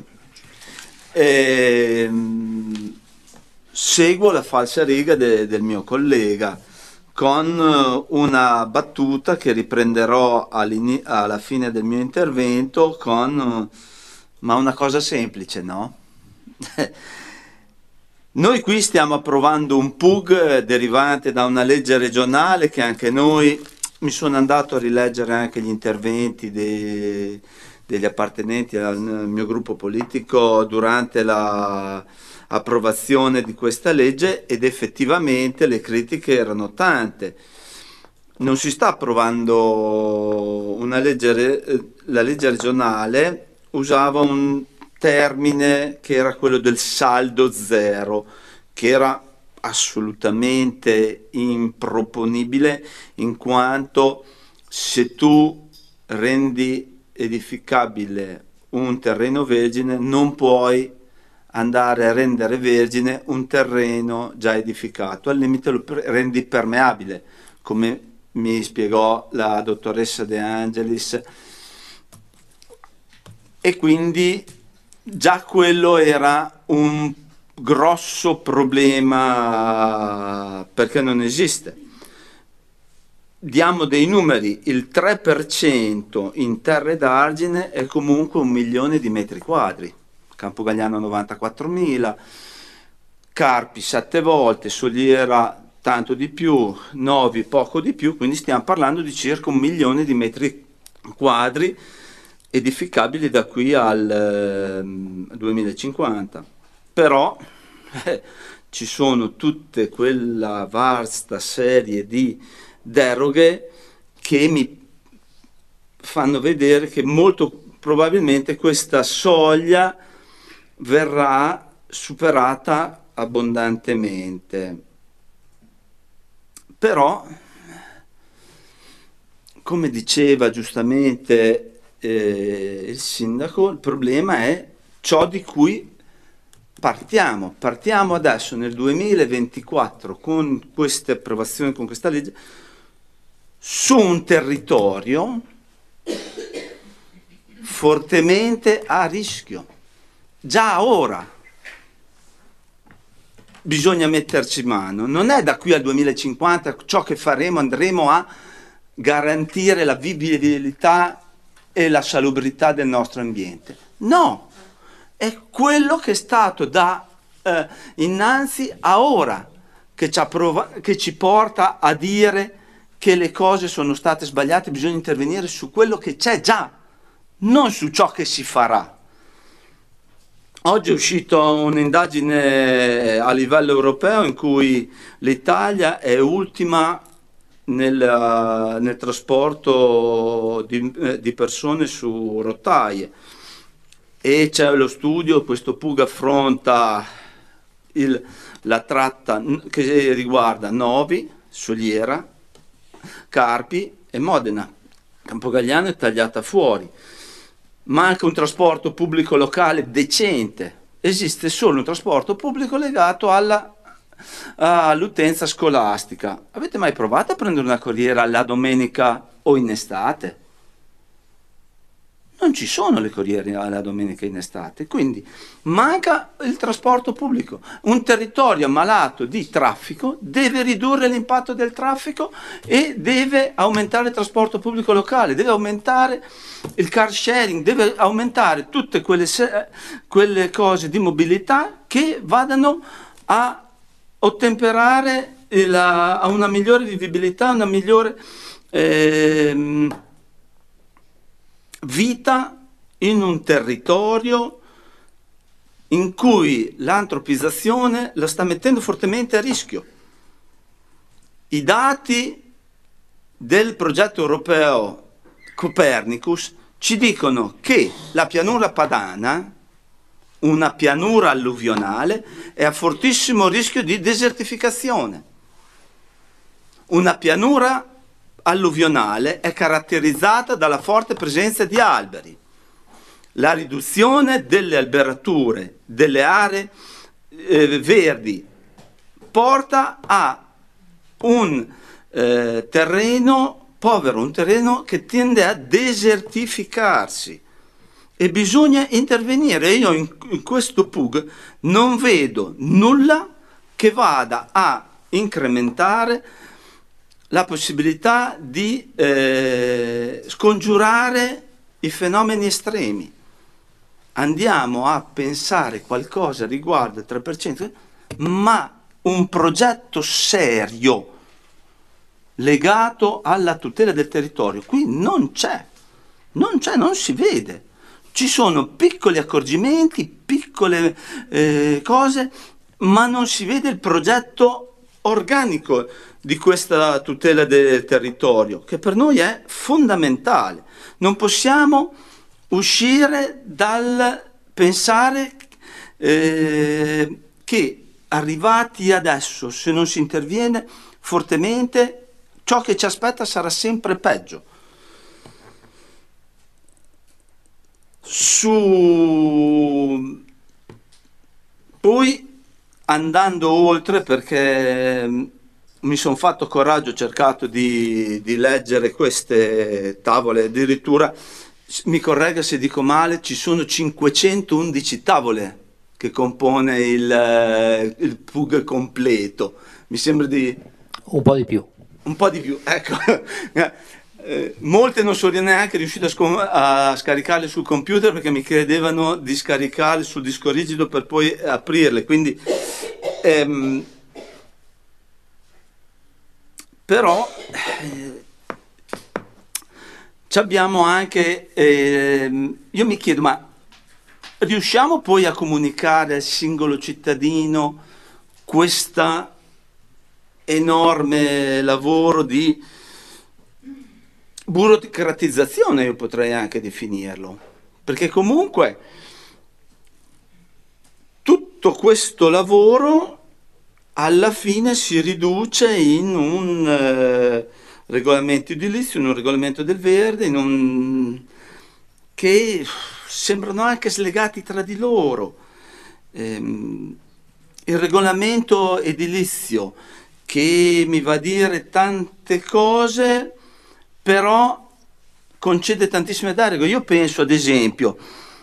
Eh, seguo la falsariga de, del mio collega con una battuta che riprenderò alla fine del mio intervento con ma una cosa semplice, no? Noi qui stiamo approvando un P U G derivante da una legge regionale che anche noi, mi sono andato a rileggere anche gli interventi dei, degli appartenenti al mio gruppo politico durante la approvazione di questa legge, ed effettivamente le critiche erano tante. Non si sta approvando una legge, la legge regionale usava un termine che era quello del saldo zero, che era assolutamente improponibile, in quanto se tu rendi edificabile un terreno vergine non puoi andare a rendere vergine un terreno già edificato, al limite lo rendi permeabile, come mi spiegò la dottoressa De Angelis, e quindi già quello era un grosso problema, perché non esiste. Diamo dei numeri: il tre per cento in terre d'argine è comunque un milione di metri quadri, Campogalliano novantaquattromila, Carpi sette volte, Soliera tanto di più, Novi poco di più, quindi stiamo parlando di circa un milione di metri quadri edificabili da qui al eh, duemilacinquanta. Però eh, ci sono tutte quella vasta serie di deroghe che mi fanno vedere che molto probabilmente questa soglia verrà superata abbondantemente. Però, come diceva giustamente eh, il sindaco, il problema è ciò di cui partiamo. Partiamo adesso nel duemilaventiquattro con queste approvazioni, con questa legge, su un territorio fortemente a rischio. Già ora bisogna metterci mano. Non è da qui al duemilacinquanta ciò che faremo, andremo a garantire la vivibilità e la salubrità del nostro ambiente. No, è quello che è stato da eh, innanzi a ora che ci, approva, che ci porta a dire che le cose sono state sbagliate. Bisogna intervenire su quello che c'è già, non su ciò che si farà. Oggi è uscita un'indagine a livello europeo in cui l'Italia è ultima nel, nel trasporto di, di persone su rotaie, e c'è lo studio, questo P U G affronta il, la tratta che riguarda Novi, Soliera, Carpi e Modena. Campogalliano è tagliata fuori. Manca un trasporto pubblico locale decente, esiste solo un trasporto pubblico legato alla, all'utenza scolastica. Avete mai provato a prendere una corriera la domenica o in estate? non ci sono le corriere la domenica in estate, quindi manca il trasporto pubblico. Un territorio malato di traffico deve ridurre l'impatto del traffico e deve aumentare il trasporto pubblico locale, deve aumentare il car sharing, deve aumentare tutte quelle, quelle cose di mobilità che vadano a ottemperare la, a una migliore vivibilità, una migliore ehm, vita in un territorio in cui l'antropizzazione la sta mettendo fortemente a rischio. I dati del progetto europeo Copernicus ci dicono che la pianura padana, una pianura alluvionale, è a fortissimo rischio di desertificazione. Una pianura alluvionale è caratterizzata dalla forte presenza di alberi. La riduzione delle alberature, delle aree eh, verdi, porta a un eh, terreno povero, un terreno che tende a desertificarsi e bisogna intervenire. Io in, in questo P U G non vedo nulla che vada a incrementare la possibilità di eh, scongiurare i fenomeni estremi. Andiamo a pensare qualcosa riguardo il tre per cento, ma un progetto serio legato alla tutela del territorio qui non c'è, non c'è, non si vede. Ci sono piccoli accorgimenti, piccole eh, cose, ma non si vede il progetto organico di questa tutela del territorio, che per noi è fondamentale. Non possiamo uscire dal pensare eh, che arrivati adesso, se non si interviene fortemente, ciò che ci aspetta sarà sempre peggio. Su... Poi andando oltre, perché mi sono fatto coraggio, ho cercato di, di leggere queste tavole, addirittura mi corregga se dico male, ci sono cinquecentoundici tavole che compone il, il P U G completo, mi sembra di... Un po' di più. Un po' di più, ecco. Eh, molte non sono neanche riuscito a, scom- a scaricarle sul computer perché mi chiedevano di scaricarle sul disco rigido per poi aprirle, quindi ehm, però eh, abbiamo anche eh, io mi chiedo, ma riusciamo poi a comunicare al singolo cittadino questo enorme lavoro di burocratizzazione, io potrei anche definirlo, perché comunque tutto questo lavoro alla fine si riduce in un eh, regolamento edilizio, in un regolamento del verde, in un... che sembrano anche slegati tra di loro. Ehm, il regolamento edilizio che mi va a dire tante cose, però concede tantissime deroghe. Io penso ad esempio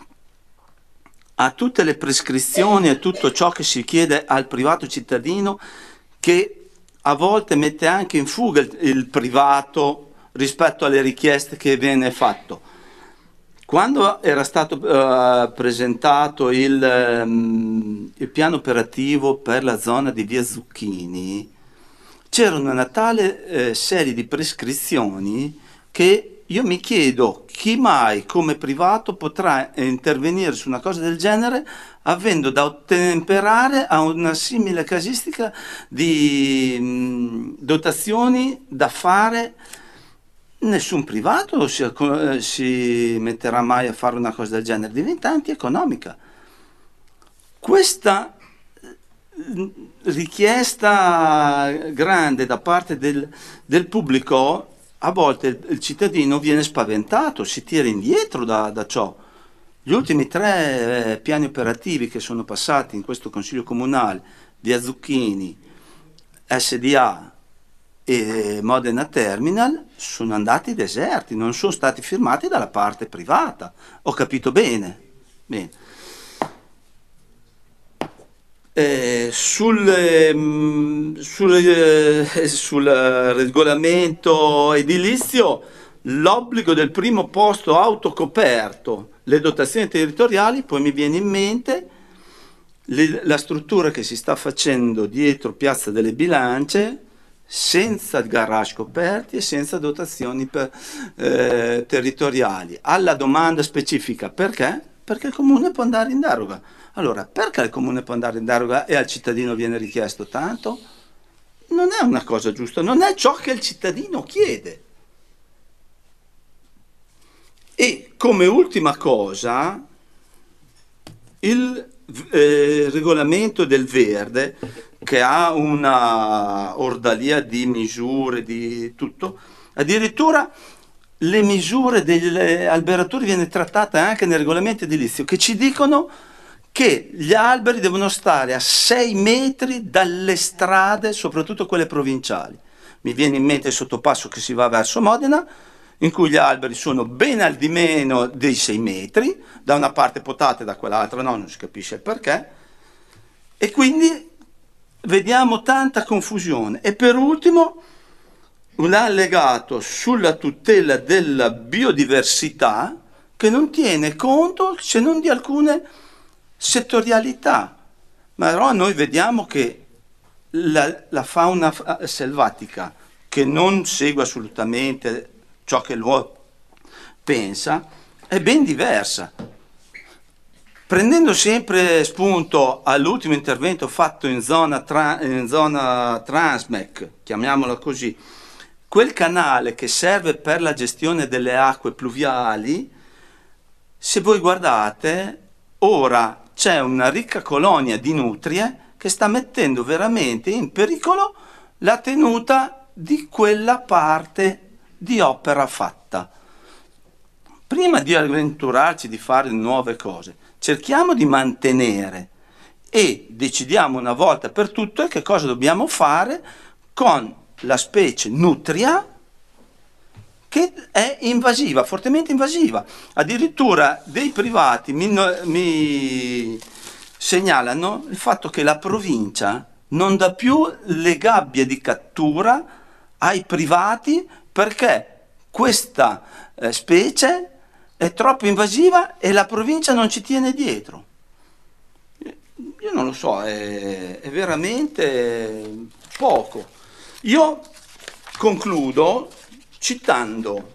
a tutte le prescrizioni e tutto ciò che si chiede al privato cittadino, che a volte mette anche in fuga il, il privato rispetto alle richieste che viene fatto. Quando era stato uh, presentato il, um, il piano operativo per la zona di Via Zucchini, c'era una tale eh, serie di prescrizioni che io mi chiedo chi mai come privato potrà intervenire su una cosa del genere avendo da ottemperare a una simile casistica di mh, dotazioni da fare. Nessun privato si, eh, si metterà mai a fare una cosa del genere, diventa antieconomica. Questa richiesta grande da parte del, del pubblico, a volte il, il cittadino viene spaventato, si tira indietro da, da ciò. Gli ultimi tre eh, piani operativi che sono passati in questo Consiglio Comunale, Via Zucchini, S D A e Modena Terminal sono andati deserti, non sono stati firmati dalla parte privata. Ho capito bene? Bene. Eh, sul, eh, sul, eh, sul regolamento edilizio, l'obbligo del primo posto autocoperto, le dotazioni territoriali, poi mi viene in mente le, la struttura che si sta facendo dietro Piazza delle Bilance, senza garage coperti e senza dotazioni per, eh, territoriali. Alla domanda specifica perché? Perché il comune può andare in deroga. Allora, perché il comune può andare in deroga e al cittadino viene richiesto tanto? Non è una cosa giusta, non è ciò che il cittadino chiede. E come ultima cosa, il eh, regolamento del verde, che ha una ordalia di misure, di tutto, addirittura le misure degli alberatori viene trattata anche nel regolamento edilizio, che ci dicono che gli alberi devono stare a sei metri dalle strade, soprattutto quelle provinciali. Mi viene in mente il sottopasso che si va verso Modena, in cui gli alberi sono ben al di meno dei sei metri, da una parte potate, da quell'altra no, non si capisce il perché, e quindi vediamo tanta confusione. E per ultimo un allegato sulla tutela della biodiversità che non tiene conto se non di alcune settorialità, ma però noi vediamo che la, la fauna selvatica, che non segue assolutamente ciò che l'uomo pensa, è ben diversa. Prendendo sempre spunto all'ultimo intervento fatto in zona, tra, in zona Transmec, chiamiamola così, quel canale che serve per la gestione delle acque pluviali, se voi guardate, ora c'è una ricca colonia di nutrie che sta mettendo veramente in pericolo la tenuta di quella parte di opera fatta. Prima di avventurarci di fare nuove cose, cerchiamo di mantenere e decidiamo una volta per tutte che cosa dobbiamo fare con la specie nutria, che è invasiva, fortemente invasiva. Addirittura dei privati mi, mi segnalano il fatto che la provincia non dà più le gabbie di cattura ai privati perché questa eh, specie è troppo invasiva e la provincia non ci tiene dietro. Io non lo so, è, è veramente poco. Io concludo citando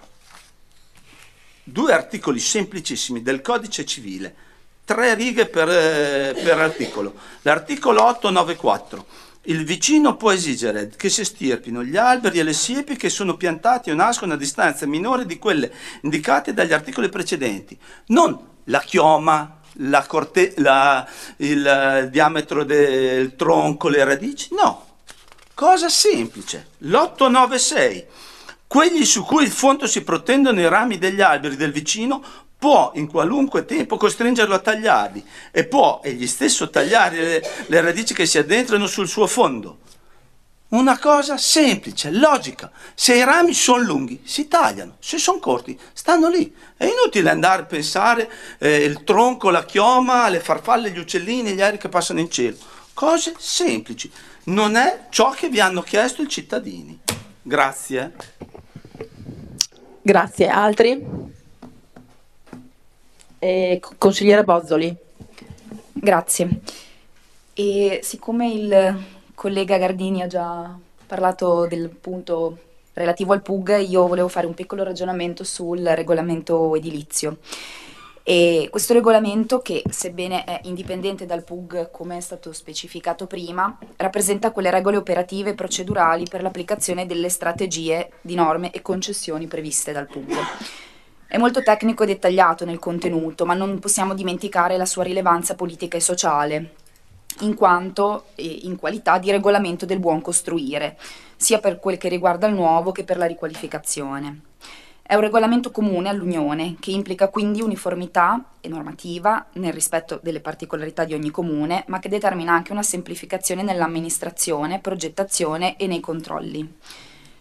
due articoli semplicissimi del Codice Civile, tre righe per, per articolo. L'articolo ottocentonovantaquattro. Il vicino può esigere che si estirpino gli alberi e le siepi che sono piantati o nascono a distanza minore di quelle indicate dagli articoli precedenti. Non la chioma, la corte- la, il diametro del tronco, le radici, no. Cosa semplice. L'ottocentonovantasei. Quelli su cui il fondo si protendono i rami degli alberi del vicino può in qualunque tempo costringerlo a tagliarli e può egli stesso tagliare le, le radici che si addentrano sul suo fondo. Una cosa semplice, logica. Se i rami sono lunghi si tagliano, se sono corti stanno lì. È inutile andare a pensare eh, il tronco, la chioma, le farfalle, gli uccellini, gli aerei che passano in cielo. Cose semplici. Non è ciò che vi hanno chiesto i cittadini. Grazie. Grazie. Altri? Eh, consigliera Bozzoli. Grazie. E siccome il collega Gardini ha già parlato del punto relativo al P U G, io volevo fare un piccolo ragionamento sul regolamento edilizio. E questo regolamento, che sebbene è indipendente dal P U G, come è stato specificato prima, rappresenta quelle regole operative e procedurali per l'applicazione delle strategie di norme e concessioni previste dal P U G. È molto tecnico e dettagliato nel contenuto, ma non possiamo dimenticare la sua rilevanza politica e sociale, in quanto e in qualità di regolamento del buon costruire, sia per quel che riguarda il nuovo che per la riqualificazione. È un regolamento comune all'Unione, che implica quindi uniformità e normativa nel rispetto delle particolarità di ogni comune, ma che determina anche una semplificazione nell'amministrazione, progettazione e nei controlli.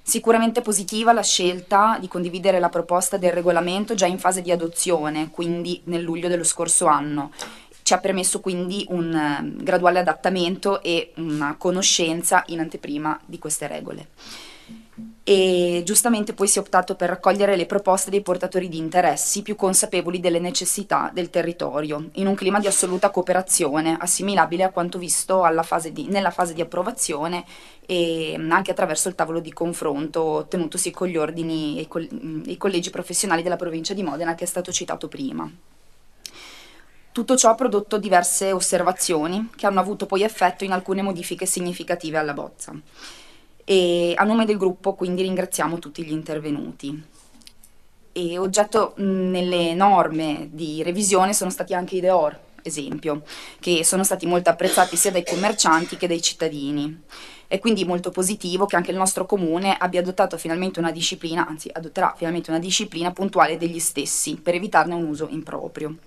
Sicuramente positiva la scelta di condividere la proposta del regolamento già in fase di adozione, quindi nel luglio dello scorso anno. Ci ha permesso quindi un uh, graduale adattamento e una conoscenza in anteprima di queste regole. E giustamente poi si è optato per raccogliere le proposte dei portatori di interessi più consapevoli delle necessità del territorio, in un clima di assoluta cooperazione, assimilabile a quanto visto alla fase di, nella fase di approvazione e anche attraverso il tavolo di confronto tenutosi con gli ordini e i, coll- i collegi professionali della provincia di Modena, che è stato citato prima. Tutto ciò ha prodotto diverse osservazioni che hanno avuto poi effetto in alcune modifiche significative alla bozza. E a nome del gruppo quindi ringraziamo tutti gli intervenuti. E oggetto mh, nelle norme di revisione sono stati anche i D E O R, esempio, che sono stati molto apprezzati sia dai commercianti che dai cittadini. È quindi molto positivo che anche il nostro comune abbia adottato finalmente una disciplina, anzi adotterà finalmente una disciplina puntuale degli stessi per evitarne un uso improprio.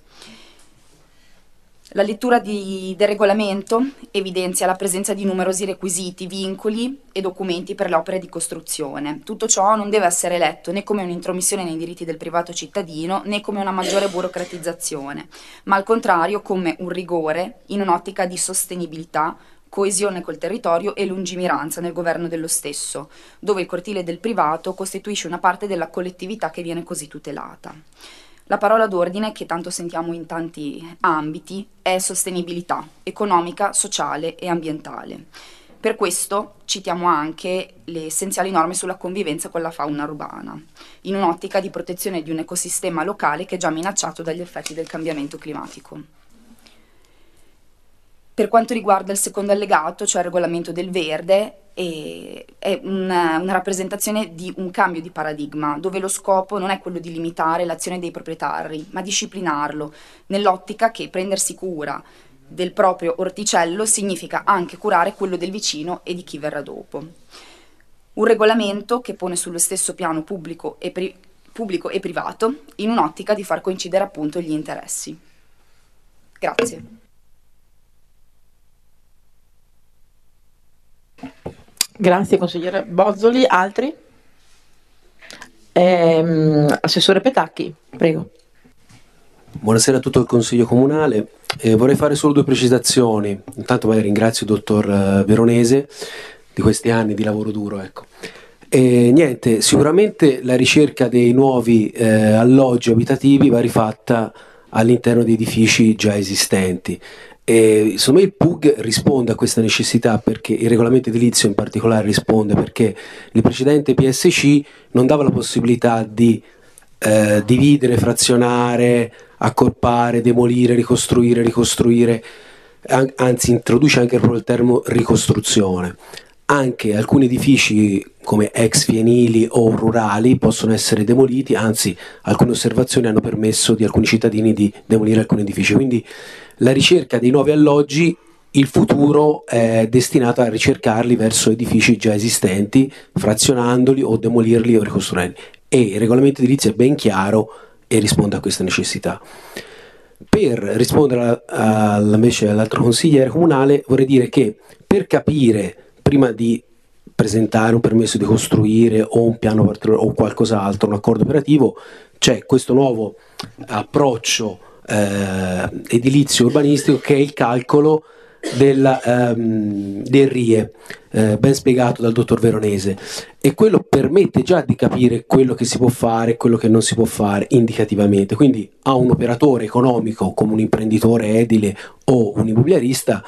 La lettura di, del regolamento evidenzia la presenza di numerosi requisiti, vincoli e documenti per le opere di costruzione. Tutto ciò non deve essere letto né come un'intromissione nei diritti del privato cittadino né come una maggiore burocratizzazione, ma al contrario come un rigore in un'ottica di sostenibilità, coesione col territorio e lungimiranza nel governo dello stesso, dove il cortile del privato costituisce una parte della collettività che viene così tutelata. La parola d'ordine, che tanto sentiamo in tanti ambiti, è sostenibilità economica, sociale e ambientale. Per questo citiamo anche le essenziali norme sulla convivenza con la fauna urbana, in un'ottica di protezione di un ecosistema locale che è già minacciato dagli effetti del cambiamento climatico. Per quanto riguarda il secondo allegato, cioè il regolamento del verde, eh, è una, una rappresentazione di un cambio di paradigma, dove lo scopo non è quello di limitare l'azione dei proprietari, ma disciplinarlo, nell'ottica che prendersi cura del proprio orticello significa anche curare quello del vicino e di chi verrà dopo. Un regolamento che pone sullo stesso piano pubblico e, pri- pubblico e privato, in un'ottica di far coincidere appunto gli interessi. Grazie. Grazie consigliere Bozzoli. Altri? Ehm, Assessore Petacchi, prego. Buonasera a tutto il Consiglio Comunale. Eh, vorrei fare solo due precisazioni. Intanto beh, ringrazio il dottor Veronese di questi anni di lavoro duro. Ecco. E, niente, sicuramente la ricerca dei nuovi eh, alloggi abitativi va rifatta all'interno di edifici già esistenti. E, secondo me il P U G risponde a questa necessità perché il regolamento edilizio in particolare risponde perché il precedente P S C non dava la possibilità di eh, dividere, frazionare, accorpare, demolire, ricostruire, ricostruire, an- anzi introduce anche proprio il termine ricostruzione. Anche alcuni edifici come ex fienili o rurali possono essere demoliti, anzi alcune osservazioni hanno permesso di alcuni cittadini di demolire alcuni edifici, quindi la ricerca dei nuovi alloggi, il futuro è destinato a ricercarli verso edifici già esistenti, frazionandoli o demolirli o ricostruendoli, e il regolamento edilizio è ben chiaro e risponde a questa necessità. Per rispondere a, a, invece all'altro consigliere comunale vorrei dire che per capire prima di presentare un permesso di costruire o un piano o qualcos'altro, un accordo operativo, c'è questo nuovo approccio eh, edilizio urbanistico che è il calcolo della, ehm, del R I E, eh, ben spiegato dal dottor Veronese, e quello permette già di capire quello che si può fare e quello che non si può fare indicativamente, quindi a un operatore economico come un imprenditore edile o un immobiliarista,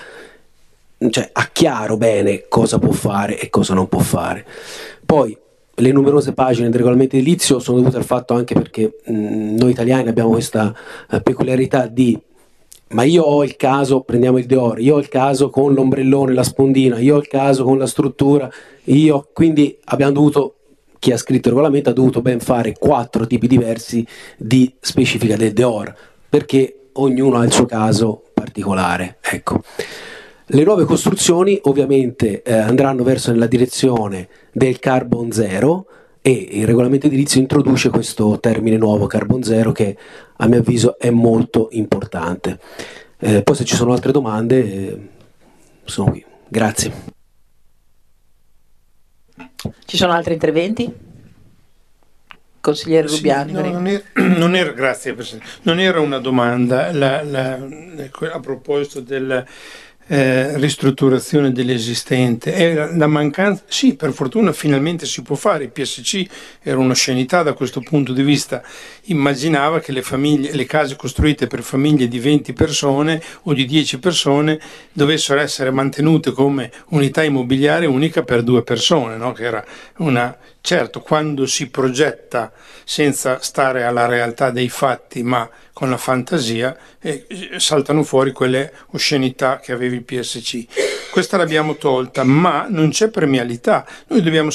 cioè ha chiaro bene cosa può fare e cosa non può fare. Poi le numerose pagine del regolamento edilizio sono dovute al fatto anche perché mh, noi italiani abbiamo questa uh, peculiarità di ma io ho il caso, prendiamo il D E O R, io ho il caso con l'ombrellone, la spondina, io ho il caso con la struttura, io, quindi abbiamo dovuto, chi ha scritto il regolamento ha dovuto ben fare quattro tipi diversi di specifica del D E O R, perché ognuno ha il suo caso particolare, ecco. Le nuove costruzioni ovviamente eh, andranno verso nella direzione del carbon zero e il regolamento edilizio introduce questo termine nuovo carbon zero che a mio avviso è molto importante. Eh, poi se ci sono altre domande eh, sono qui. Grazie. Ci sono altri interventi? Consigliere Rubiani. Sì, no, non, era, non era, grazie Presidente, non era una domanda la, la, a proposito della eh, ristrutturazione dell'esistente, era la mancanza, sì, per fortuna finalmente si può fare, il P S C era un'oscenità da questo punto di vista, immaginava che le famiglie, le case costruite per famiglie di venti persone o di dieci persone dovessero essere mantenute come unità immobiliare unica per due persone, no? Che era una... Certo, quando si progetta senza stare alla realtà dei fatti, ma con la fantasia, eh, saltano fuori quelle oscenità che aveva il P S C. Questa l'abbiamo tolta, ma non c'è premialità. Noi dobbiamo